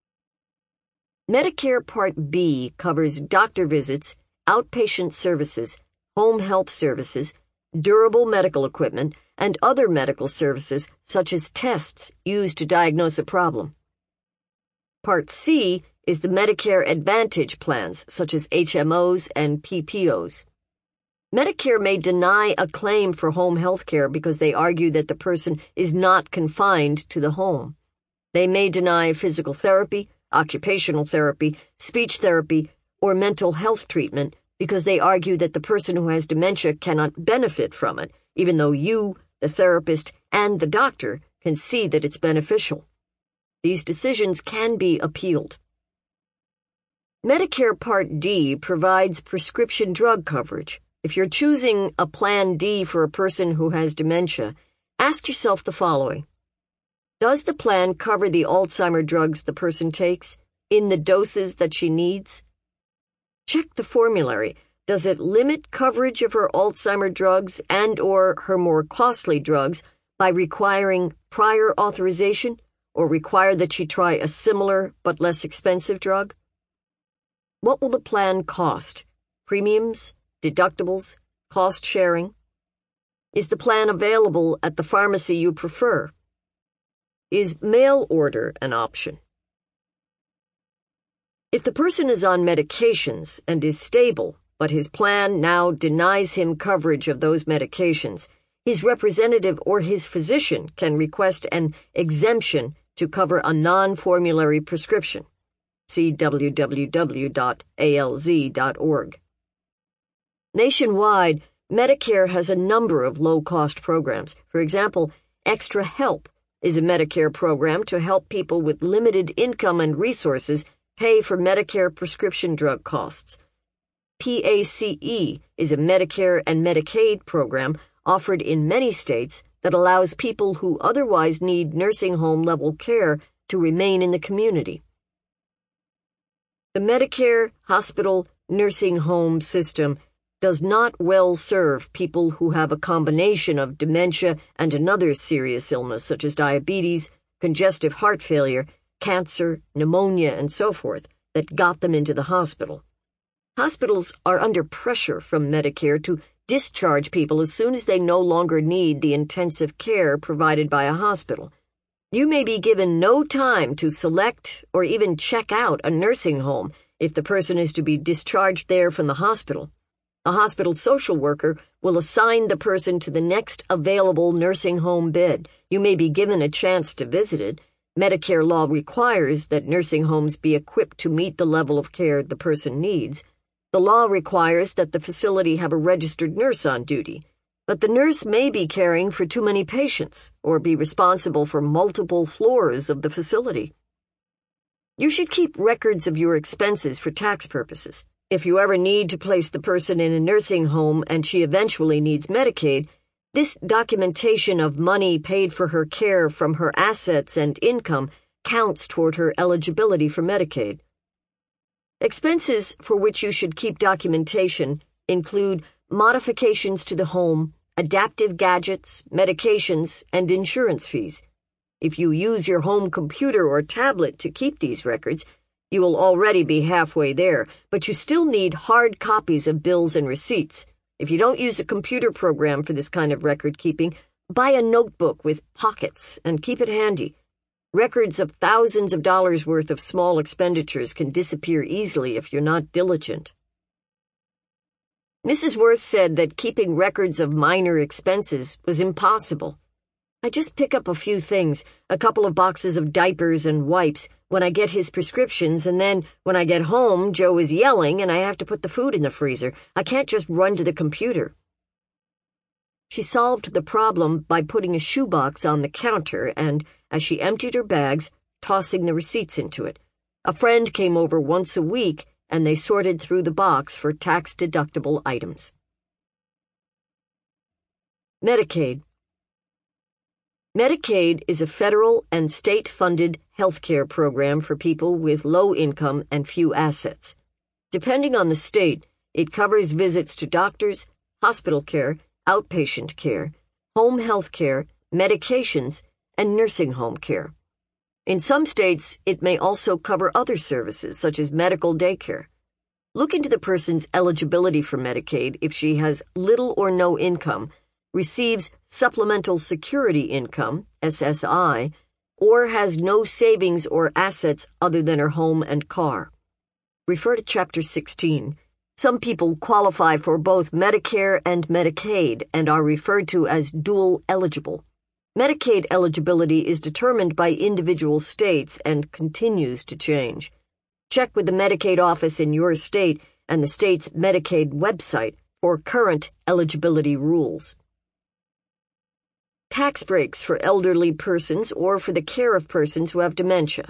Medicare Part B covers doctor visits, outpatient services, home health services, durable medical equipment, and other medical services such as tests used to diagnose a problem. Part C is the Medicare Advantage plans such as HMOs and PPOs. Medicare may deny a claim for home health care because they argue that the person is not confined to the home. They may deny physical therapy, occupational therapy, speech therapy, or mental health treatment because they argue that the person who has dementia cannot benefit from it, even though you, the therapist, and the doctor can see that it's beneficial. These decisions can be appealed. Medicare Part D provides prescription drug coverage. If you're choosing a Plan D for a person who has dementia, ask yourself the following. Does the plan cover the Alzheimer drugs the person takes in the doses that she needs? Check the formulary. Does it limit coverage of her Alzheimer drugs and/or her more costly drugs by requiring prior authorization or require that she try a similar but less expensive drug? What will the plan cost? Premiums? Deductibles? Cost sharing? Is the plan available at the pharmacy you prefer? Is mail order an option? If the person is on medications and is stable, but his plan now denies him coverage of those medications, his representative or his physician can request an exemption to cover a non-formulary prescription. See www.alz.org. Nationwide, Medicare has a number of low-cost programs. For example, Extra Help is a Medicare program to help people with limited income and resources pay for Medicare prescription drug costs. PACE is a Medicare and Medicaid program offered in many states that allows people who otherwise need nursing home-level care to remain in the community. The Medicare hospital nursing home system does not well serve people who have a combination of dementia and another serious illness such as diabetes, congestive heart failure, cancer, pneumonia, and so forth that got them into the hospital. Hospitals are under pressure from Medicare to discharge people as soon as they no longer need the intensive care provided by a hospital. You may be given no time to select or even check out a nursing home if the person is to be discharged there from the hospital. A hospital social worker will assign the person to the next available nursing home bed. You may be given a chance to visit it. Medicare law requires that nursing homes be equipped to meet the level of care the person needs. The law requires that the facility have a registered nurse on duty, but the nurse may be caring for too many patients or be responsible for multiple floors of the facility. You should keep records of your expenses for tax purposes. If you ever need to place the person in a nursing home and she eventually needs Medicaid, this documentation of money paid for her care from her assets and income counts toward her eligibility for Medicaid. Expenses for which you should keep documentation include modifications to the home, adaptive gadgets, medications, and insurance fees. If you use your home computer or tablet to keep these records, you will already be halfway there, but you still need hard copies of bills and receipts. If you don't use a computer program for this kind of record keeping, buy a notebook with pockets and keep it handy. Records of thousands of dollars worth of small expenditures can disappear easily if you're not diligent. Mrs. Worth said that keeping records of minor expenses was impossible. I just pick up a few things, a couple of boxes of diapers and wipes, when I get his prescriptions, and then when I get home, Joe is yelling and I have to put the food in the freezer. I can't just run to the computer. She solved the problem by putting a shoebox on the counter and, as she emptied her bags, tossing the receipts into it. A friend came over once a week, and they sorted through the box for tax-deductible items. Medicaid. Medicaid is a federal and state-funded health care program for people with low income and few assets. Depending on the state, it covers visits to doctors, hospital care, outpatient care, home health care, medications, and nursing home care. In some states, it may also cover other services, such as medical daycare. Look into the person's eligibility for Medicaid if she has little or no income, receives Supplemental Security Income, SSI, or has no savings or assets other than her home and car. Refer to Chapter 16. Some people qualify for both Medicare and Medicaid and are referred to as dual eligible. Medicaid eligibility is determined by individual states and continues to change. Check with the Medicaid office in your state and the state's Medicaid website for current eligibility rules. Tax breaks for elderly persons or for the care of persons who have dementia.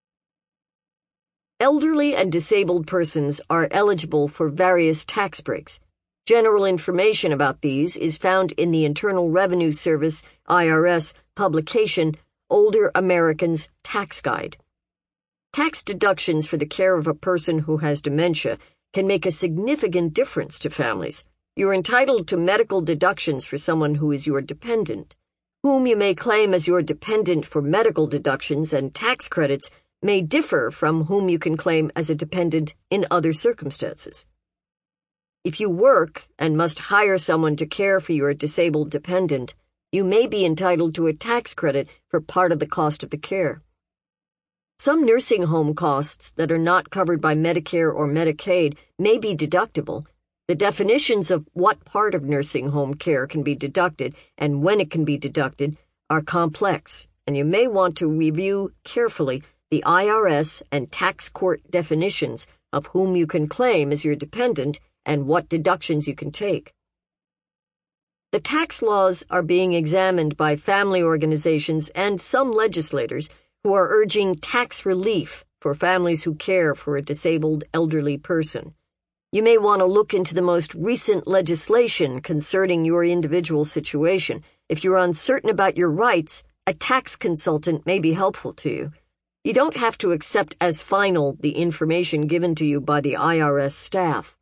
Elderly and disabled persons are eligible for various tax breaks. General information about these is found in the Internal Revenue Service, IRS, publication, Older Americans Tax Guide. Tax deductions for the care of a person who has dementia can make a significant difference to families. You're entitled to medical deductions for someone who is your dependent. Whom you may claim as your dependent for medical deductions and tax credits may differ from whom you can claim as a dependent in other circumstances. If you work and must hire someone to care for your disabled dependent, you may be entitled to a tax credit for part of the cost of the care. Some nursing home costs that are not covered by Medicare or Medicaid may be deductible. The definitions of what part of nursing home care can be deducted and when it can be deducted are complex, and you may want to review carefully the IRS and tax court definitions of whom you can claim as your dependent and what deductions you can take. The tax laws are being examined by family organizations and some legislators who are urging tax relief for families who care for a disabled elderly person. You may want to look into the most recent legislation concerning your individual situation. If you're uncertain about your rights, a tax consultant may be helpful to you. You don't have to accept as final the information given to you by the IRS staff.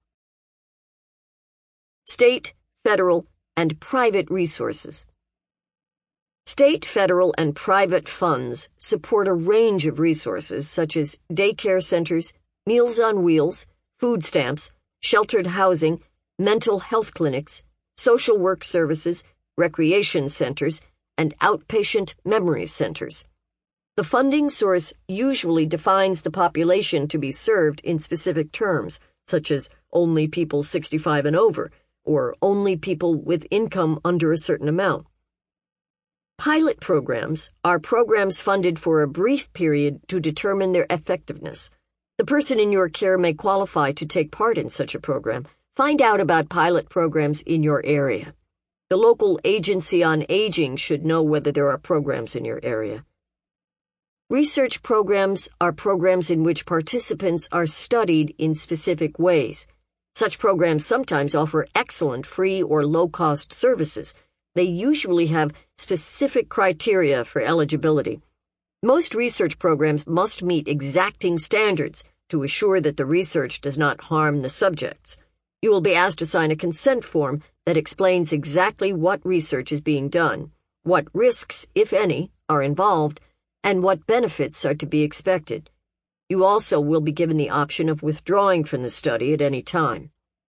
State, federal, and private resources. State, federal, and private funds support a range of resources such as daycare centers, Meals on Wheels, food stamps, sheltered housing, mental health clinics, social work services, recreation centers, and outpatient memory centers. The funding source usually defines the population to be served in specific terms, such as only people 65 and over, or only people with income under a certain amount. Pilot programs are programs funded for a brief period to determine their effectiveness. The person in your care may qualify to take part in such a program. Find out about pilot programs in your area. The local Agency on Aging should know whether there are programs in your area. Research programs are programs in which participants are studied in specific ways. Such programs sometimes offer excellent free or low-cost services. They usually have specific criteria for eligibility. Most research programs must meet exacting standards to assure that the research does not harm the subjects. You will be asked to sign a consent form that explains exactly what research is being done, what risks, if any, are involved, and what benefits are to be expected. You also will be given the option of withdrawing from the study at any time.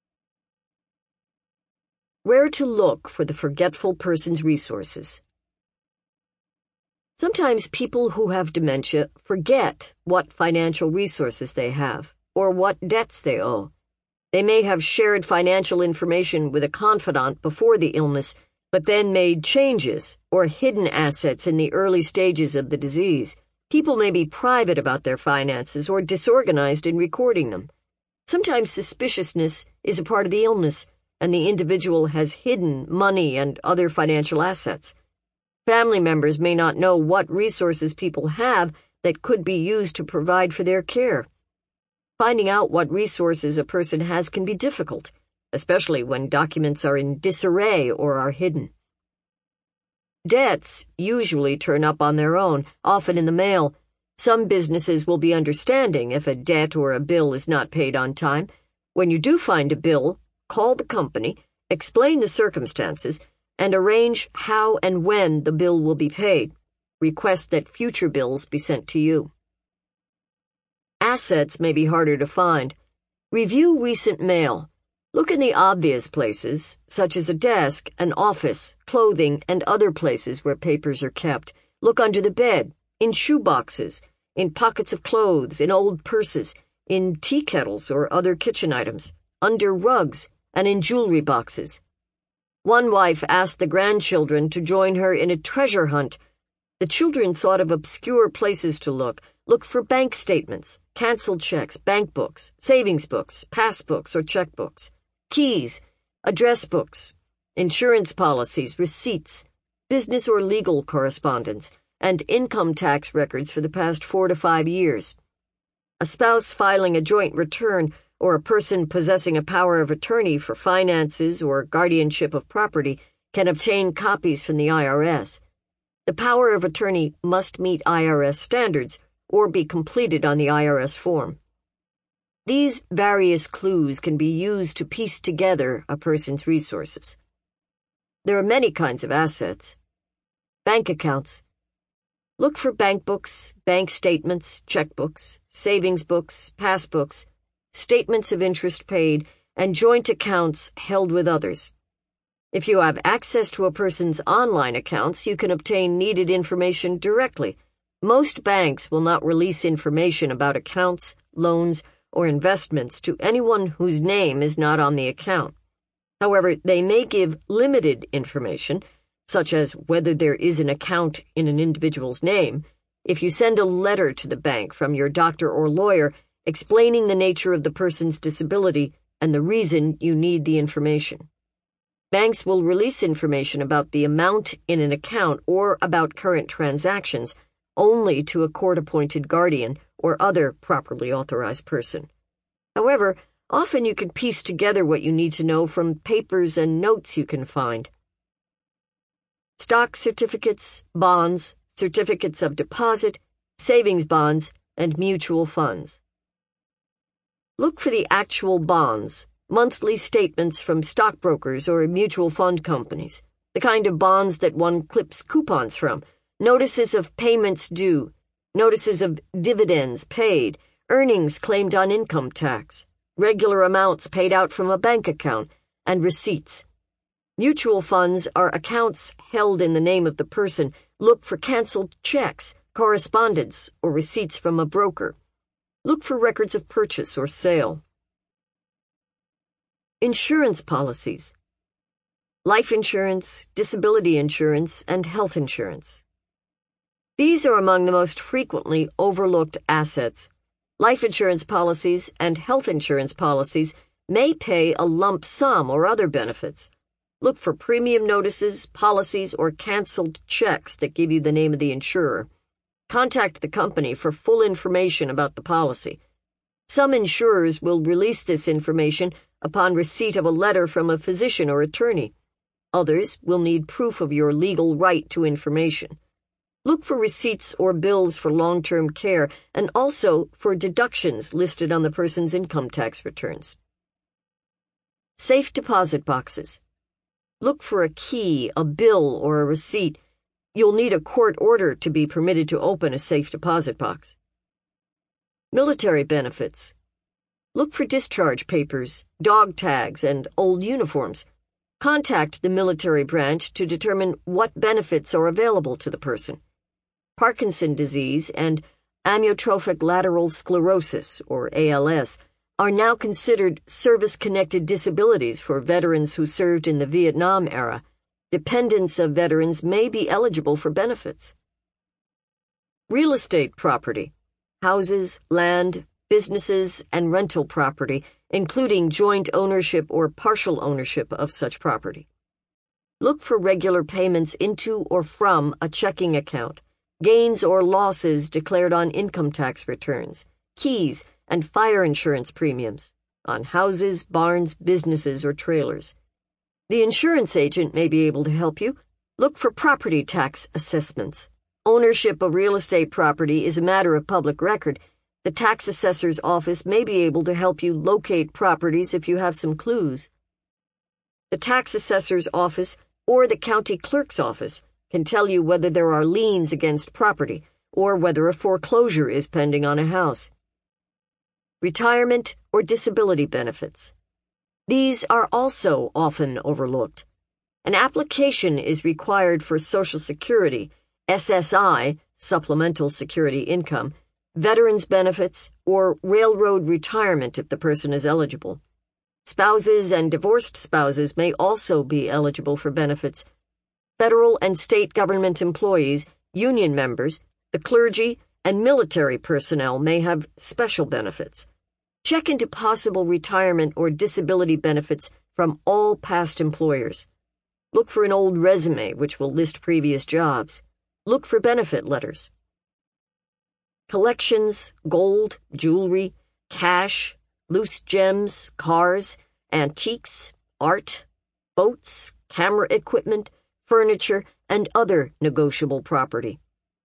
Where to look for the forgetful person's resources. Sometimes people who have dementia forget what financial resources they have or what debts they owe. They may have shared financial information with a confidant before the illness, but then made changes or hidden assets in the early stages of the disease. People may be private about their finances or disorganized in recording them. Sometimes suspiciousness is a part of the illness, and the individual has hidden money and other financial assets. Family members may not know what resources people have that could be used to provide for their care. Finding out what resources a person has can be difficult, especially when documents are in disarray or are hidden. Debts usually turn up on their own, often in the mail. Some businesses will be understanding if a debt or a bill is not paid on time. When you do find a bill, call the company, explain the circumstances, and arrange how and when the bill will be paid. Request that future bills be sent to you. Assets may be harder to find. Review recent mail. Look in the obvious places, such as a desk, an office, clothing, and other places where papers are kept. Look under the bed, in shoe boxes, in pockets of clothes, in old purses, in tea kettles or other kitchen items, under rugs, and in jewelry boxes. One wife asked the grandchildren to join her in a treasure hunt. The children thought of obscure places to look. Look for bank statements, canceled checks, bank books, savings books, passbooks or checkbooks, keys, address books, insurance policies, receipts, business or legal correspondence, and income tax records for the past 4 to 5 years. A spouse filing a joint return or a person possessing a power of attorney for finances or guardianship of property can obtain copies from the IRS. The power of attorney must meet IRS standards or be completed on the IRS form. These various clues can be used to piece together a person's resources. There are many kinds of assets. Bank accounts. Look for bank books, bank statements, checkbooks, savings books, passbooks, statements of interest paid, and joint accounts held with others. If you have access to a person's online accounts, you can obtain needed information directly. Most banks will not release information about accounts, loans, or investments to anyone whose name is not on the account. However, they may give limited information, such as whether there is an account in an individual's name, if you send a letter to the bank from your doctor or lawyer explaining the nature of the person's disability and the reason you need the information. Banks will release information about the amount in an account or about current transactions only to a court-appointed guardian or other properly authorized person. However, often you can piece together what you need to know from papers and notes you can find. Stock certificates, bonds, certificates of deposit, savings bonds, and mutual funds. Look for the actual bonds, monthly statements from stockbrokers or mutual fund companies, the kind of bonds that one clips coupons from, notices of payments due, notices of dividends paid, earnings claimed on income tax, regular amounts paid out from a bank account, and receipts. Mutual funds are accounts held in the name of the person. Look for canceled checks, correspondence, or receipts from a broker. Look for records of purchase or sale. Insurance policies. Life insurance, disability insurance, and health insurance. These are among the most frequently overlooked assets. Life insurance policies and health insurance policies may pay a lump sum or other benefits. Look for premium notices, policies, or canceled checks that give you the name of the insurer. Contact the company for full information about the policy. Some insurers will release this information upon receipt of a letter from a physician or attorney. Others will need proof of your legal right to information. Look for receipts or bills for long-term care and also for deductions listed on the person's income tax returns. Safe deposit boxes. Look for a key, a bill, or a receipt. You'll need a court order to be permitted to open a safe deposit box. Military benefits. Look for discharge papers, dog tags, and old uniforms. Contact the military branch to determine what benefits are available to the person. Parkinson's disease and amyotrophic lateral sclerosis, or ALS, are now considered service-connected disabilities for veterans who served in the Vietnam era. Dependents of veterans may be eligible for benefits. Real estate property, houses, land, businesses, and rental property, including joint ownership or partial ownership of such property. Look for regular payments into or from a checking account, gains or losses declared on income tax returns, keys, and fire insurance premiums on houses, barns, businesses, or trailers. The insurance agent may be able to help you. Look for property tax assessments. Ownership of real estate property is a matter of public record. The tax assessor's office may be able to help you locate properties if you have some clues. The tax assessor's office or the county clerk's office can tell you whether there are liens against property or whether a foreclosure is pending on a house. Retirement or disability benefits. These are also often overlooked. An application is required for Social Security, SSI, Supplemental Security Income, veterans benefits, or railroad retirement if the person is eligible. Spouses and divorced spouses may also be eligible for benefits. Federal and state government employees, union members, the clergy, and military personnel may have special benefits. Check into possible retirement or disability benefits from all past employers. Look for an old resume, which will list previous jobs. Look for benefit letters. Collections, gold, jewelry, cash, loose gems, cars, antiques, art, boats, camera equipment, furniture, and other negotiable property.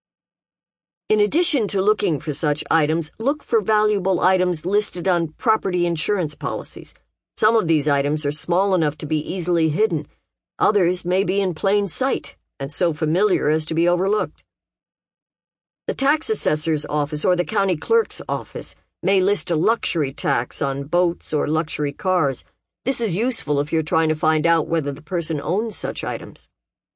In addition to looking for such items, look for valuable items listed on property insurance policies. Some of these items are small enough to be easily hidden. Others may be in plain sight and so familiar as to be overlooked. The tax assessor's office or the county clerk's office may list a luxury tax on boats or luxury cars. This is useful if you're trying to find out whether the person owns such items.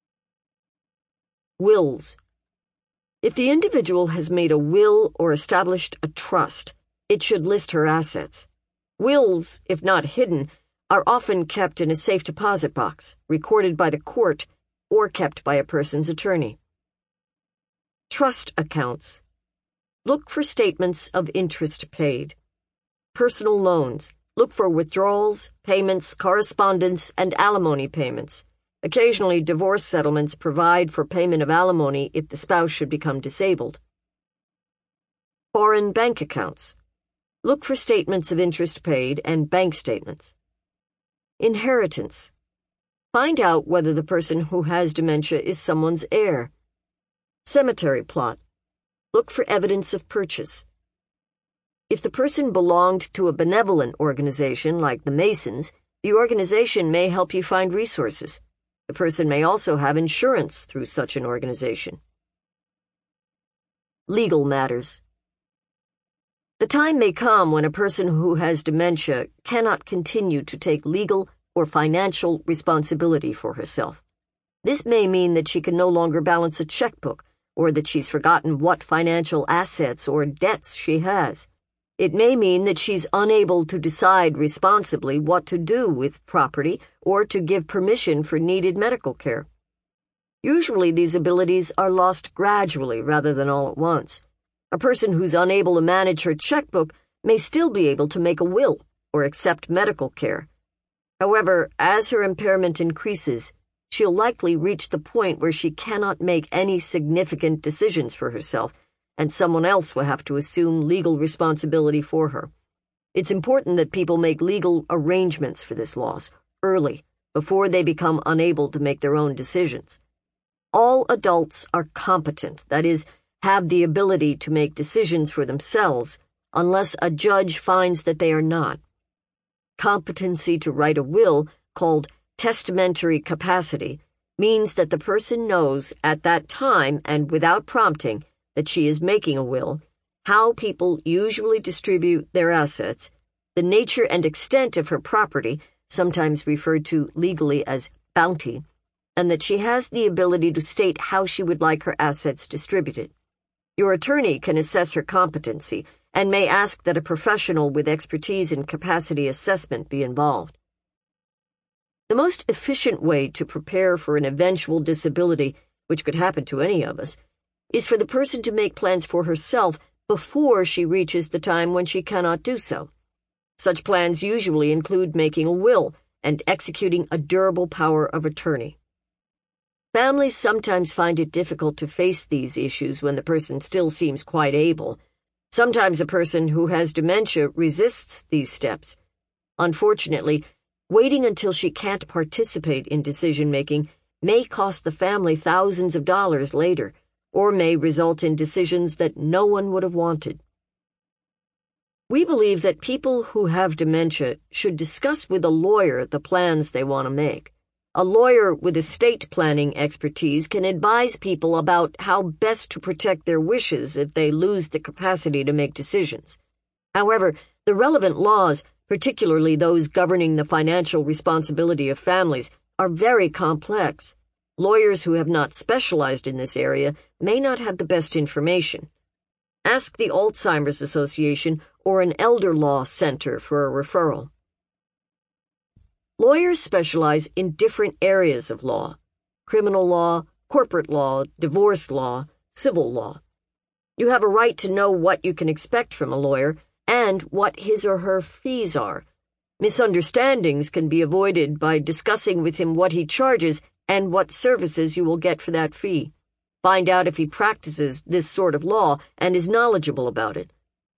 Wills. If the individual has made a will or established a trust, it should list her assets. Wills, if not hidden, are often kept in a safe deposit box, recorded by the court, or kept by a person's attorney. Trust accounts. Look for statements of interest paid. Personal loans. Look for withdrawals, payments, correspondence, and alimony payments. Occasionally, divorce settlements provide for payment of alimony if the spouse should become disabled. Foreign bank accounts. Look for statements of interest paid and bank statements. Inheritance. Find out whether the person who has dementia is someone's heir. Cemetery plot. Look for evidence of purchase. If the person belonged to a benevolent organization like the Masons, the organization may help you find resources. The person may also have insurance through such an organization. Legal matters. The time may come when a person who has dementia cannot continue to take legal or financial responsibility for herself. This may mean that she can no longer balance a checkbook, or that she's forgotten what financial assets or debts she has. It may mean that she's unable to decide responsibly what to do with property or to give permission for needed medical care. Usually these abilities are lost gradually rather than all at once. A person who's unable to manage her checkbook may still be able to make a will or accept medical care. However, as her impairment increases, she'll likely reach the point where she cannot make any significant decisions for herself, and someone else will have to assume legal responsibility for her. It's important that people make legal arrangements for this loss early, before they become unable to make their own decisions. All adults are competent, that is, have the ability to make decisions for themselves, unless a judge finds that they are not. Competency to write a will, called testamentary capacity, means that the person knows at that time and without prompting that she is making a will, how people usually distribute their assets, the nature and extent of her property, sometimes referred to legally as bounty, and that she has the ability to state how she would like her assets distributed. Your attorney can assess her competency and may ask that a professional with expertise in capacity assessment be involved. The most efficient way to prepare for an eventual disability, which could happen to any of us, is for the person to make plans for herself before she reaches the time when she cannot do so. Such plans usually include making a will and executing a durable power of attorney. Families sometimes find it difficult to face these issues when the person still seems quite able. Sometimes a person who has dementia resists these steps. Unfortunately, waiting until she can't participate in decision-making may cost the family thousands of dollars later, or may result in decisions that no one would have wanted. We believe that people who have dementia should discuss with a lawyer the plans they want to make. A lawyer with estate planning expertise can advise people about how best to protect their wishes if they lose the capacity to make decisions. However, the relevant laws, particularly those governing the financial responsibility of families, are very complex. Lawyers who have not specialized in this area may not have the best information. Ask the Alzheimer's Association or an elder law center for a referral. Lawyers specialize in different areas of law: criminal law, corporate law, divorce law, civil law. You have a right to know what you can expect from a lawyer and what his or her fees are. Misunderstandings can be avoided by discussing with him what he charges and what services you will get for that fee. Find out if he practices this sort of law and is knowledgeable about it.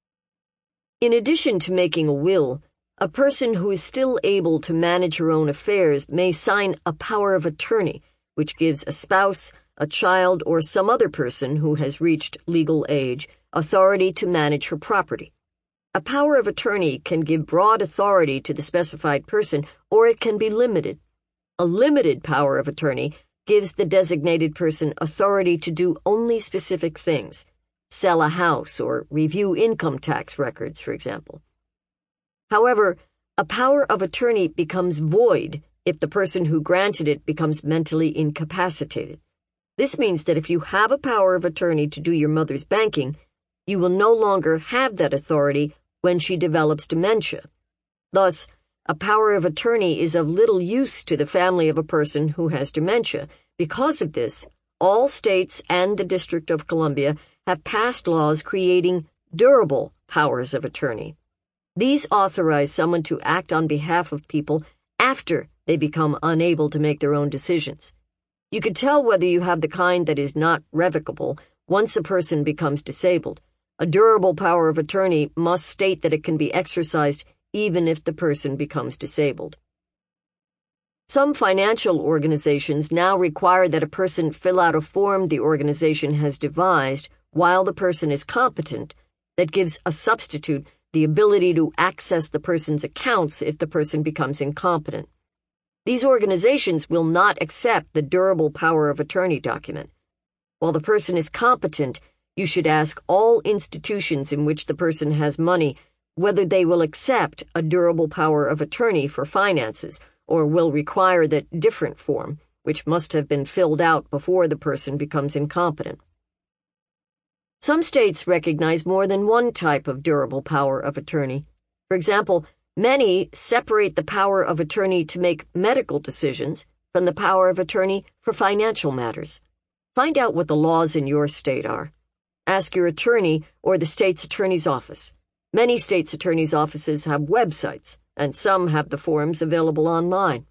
In addition to making a will, a person who is still able to manage her own affairs may sign a power of attorney, which gives a spouse, a child, or some other person who has reached legal age authority to manage her property. A power of attorney can give broad authority to the specified person, or it can be limited. A limited power of attorney gives the designated person authority to do only specific things: sell a house or review income tax records, for example. However, a power of attorney becomes void if the person who granted it becomes mentally incapacitated. This means that if you have a power of attorney to do your mother's banking, you will no longer have that authority when she develops dementia. Thus, a power of attorney is of little use to the family of a person who has dementia. Because of this, all states and the District of Columbia have passed laws creating durable powers of attorney. These authorize someone to act on behalf of people after they become unable to make their own decisions. You can tell whether you have the kind that is not revocable once a person becomes disabled. A durable power of attorney must state that it can be exercised even if the person becomes disabled. Some financial organizations now require that a person fill out a form the organization has devised while the person is competent that gives a substitute the ability to access the person's accounts if the person becomes incompetent. These organizations will not accept the durable power of attorney document. While the person is competent, you should ask all institutions in which the person has money whether they will accept a durable power of attorney for finances or will require that different form, which must have been filled out before the person becomes incompetent. Some states recognize more than one type of durable power of attorney. For example, many separate the power of attorney to make medical decisions from the power of attorney for financial matters. Find out what the laws in your state are. Ask your attorney or the state's attorney's office. Many states' attorneys' offices have websites, and some have the forms available online.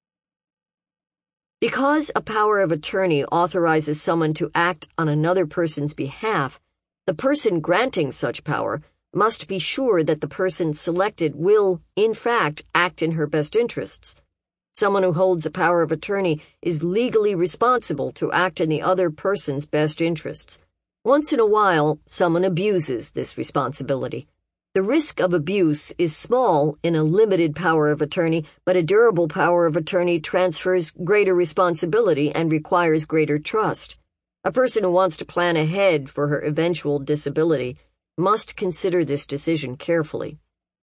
Because a power of attorney authorizes someone to act on another person's behalf, the person granting such power must be sure that the person selected will, in fact, act in her best interests. Someone who holds a power of attorney is legally responsible to act in the other person's best interests. Once in a while, someone abuses this responsibility. The risk of abuse is small in a limited power of attorney, but a durable power of attorney transfers greater responsibility and requires greater trust. A person who wants to plan ahead for her eventual disability must consider this decision carefully.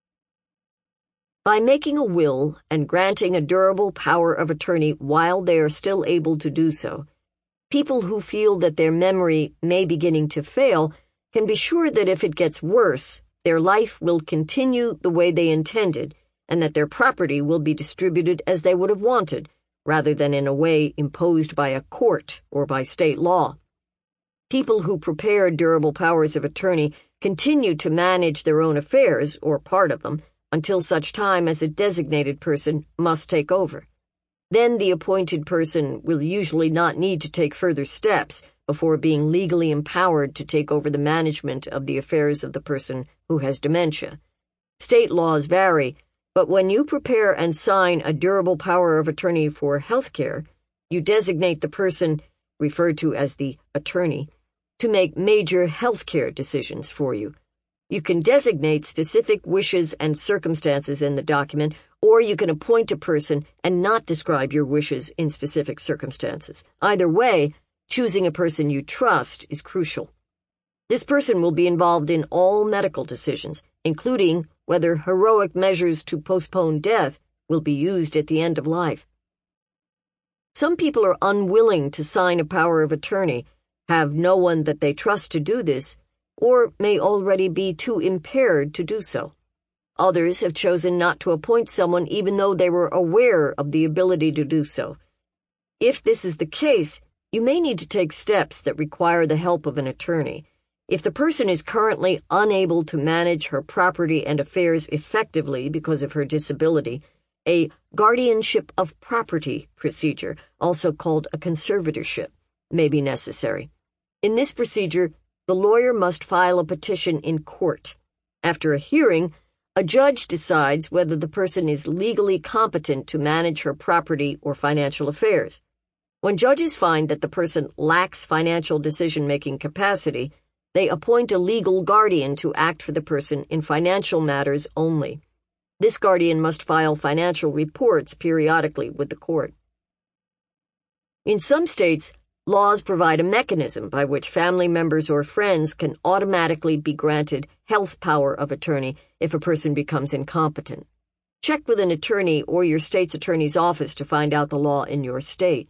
By making a will and granting a durable power of attorney while they are still able to do so, people who feel that their memory may be beginning to fail can be sure that if it gets worse, their life will continue the way they intended, and that their property will be distributed as they would have wanted, rather than in a way imposed by a court or by state law. People who prepare durable powers of attorney continue to manage their own affairs, or part of them, until such time as a designated person must take over. Then the appointed person will usually not need to take further steps before being legally empowered to take over the management of the affairs of the person who has dementia. State laws vary, but when you prepare and sign a durable power of attorney for health care, you designate the person, referred to as the attorney, to make major health care decisions for you. You can designate specific wishes and circumstances in the document, or you can appoint a person and not describe your wishes in specific circumstances. Either way, choosing a person you trust is crucial. This person will be involved in all medical decisions, including whether heroic measures to postpone death will be used at the end of life. Some people are unwilling to sign a power of attorney, have no one that they trust to do this, or may already be too impaired to do so. Others have chosen not to appoint someone even though they were aware of the ability to do so. If this is the case, you may need to take steps that require the help of an attorney. If the person is currently unable to manage her property and affairs effectively because of her disability, a guardianship of property procedure, also called a conservatorship, may be necessary. In this procedure, the lawyer must file a petition in court. After a hearing, a judge decides whether the person is legally competent to manage her property or financial affairs. When judges find that the person lacks financial decision-making capacity, they appoint a legal guardian to act for the person in financial matters only. This guardian must file financial reports periodically with the court. In some states, laws provide a mechanism by which family members or friends can automatically be granted health power of attorney if a person becomes incompetent. Check with an attorney or your state's attorney's office to find out the law in your state.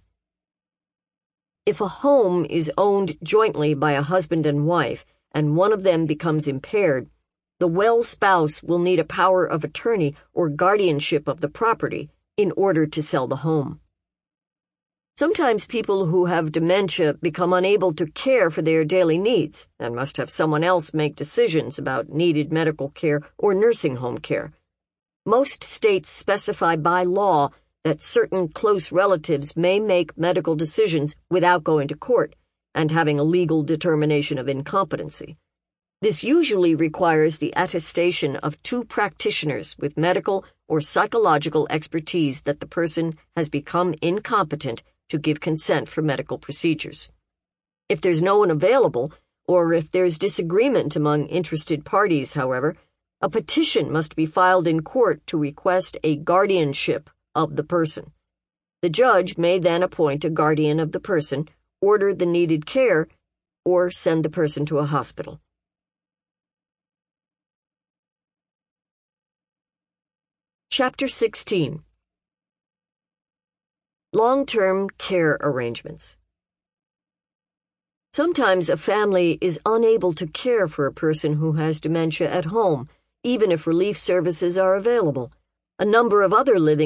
If a home is owned jointly by a husband and wife, and one of them becomes impaired, the well spouse will need a power of attorney or guardianship of the property in order to sell the home. Sometimes people who have dementia become unable to care for their daily needs and must have someone else make decisions about needed medical care or nursing home care. Most states specify by law that certain close relatives may make medical decisions without going to court and having a legal determination of incompetency. This usually requires the attestation of two practitioners with medical or psychological expertise that the person has become incompetent to give consent for medical procedures. If there's no one available, or if there's disagreement among interested parties, however, a petition must be filed in court to request a guardianship of the person. The judge may then appoint a guardian of the person, order the needed care, or send the person to a hospital. Chapter 16. Long-term care arrangements. Sometimes a family is unable to care for a person who has dementia at home, even if relief services are available. A number of other living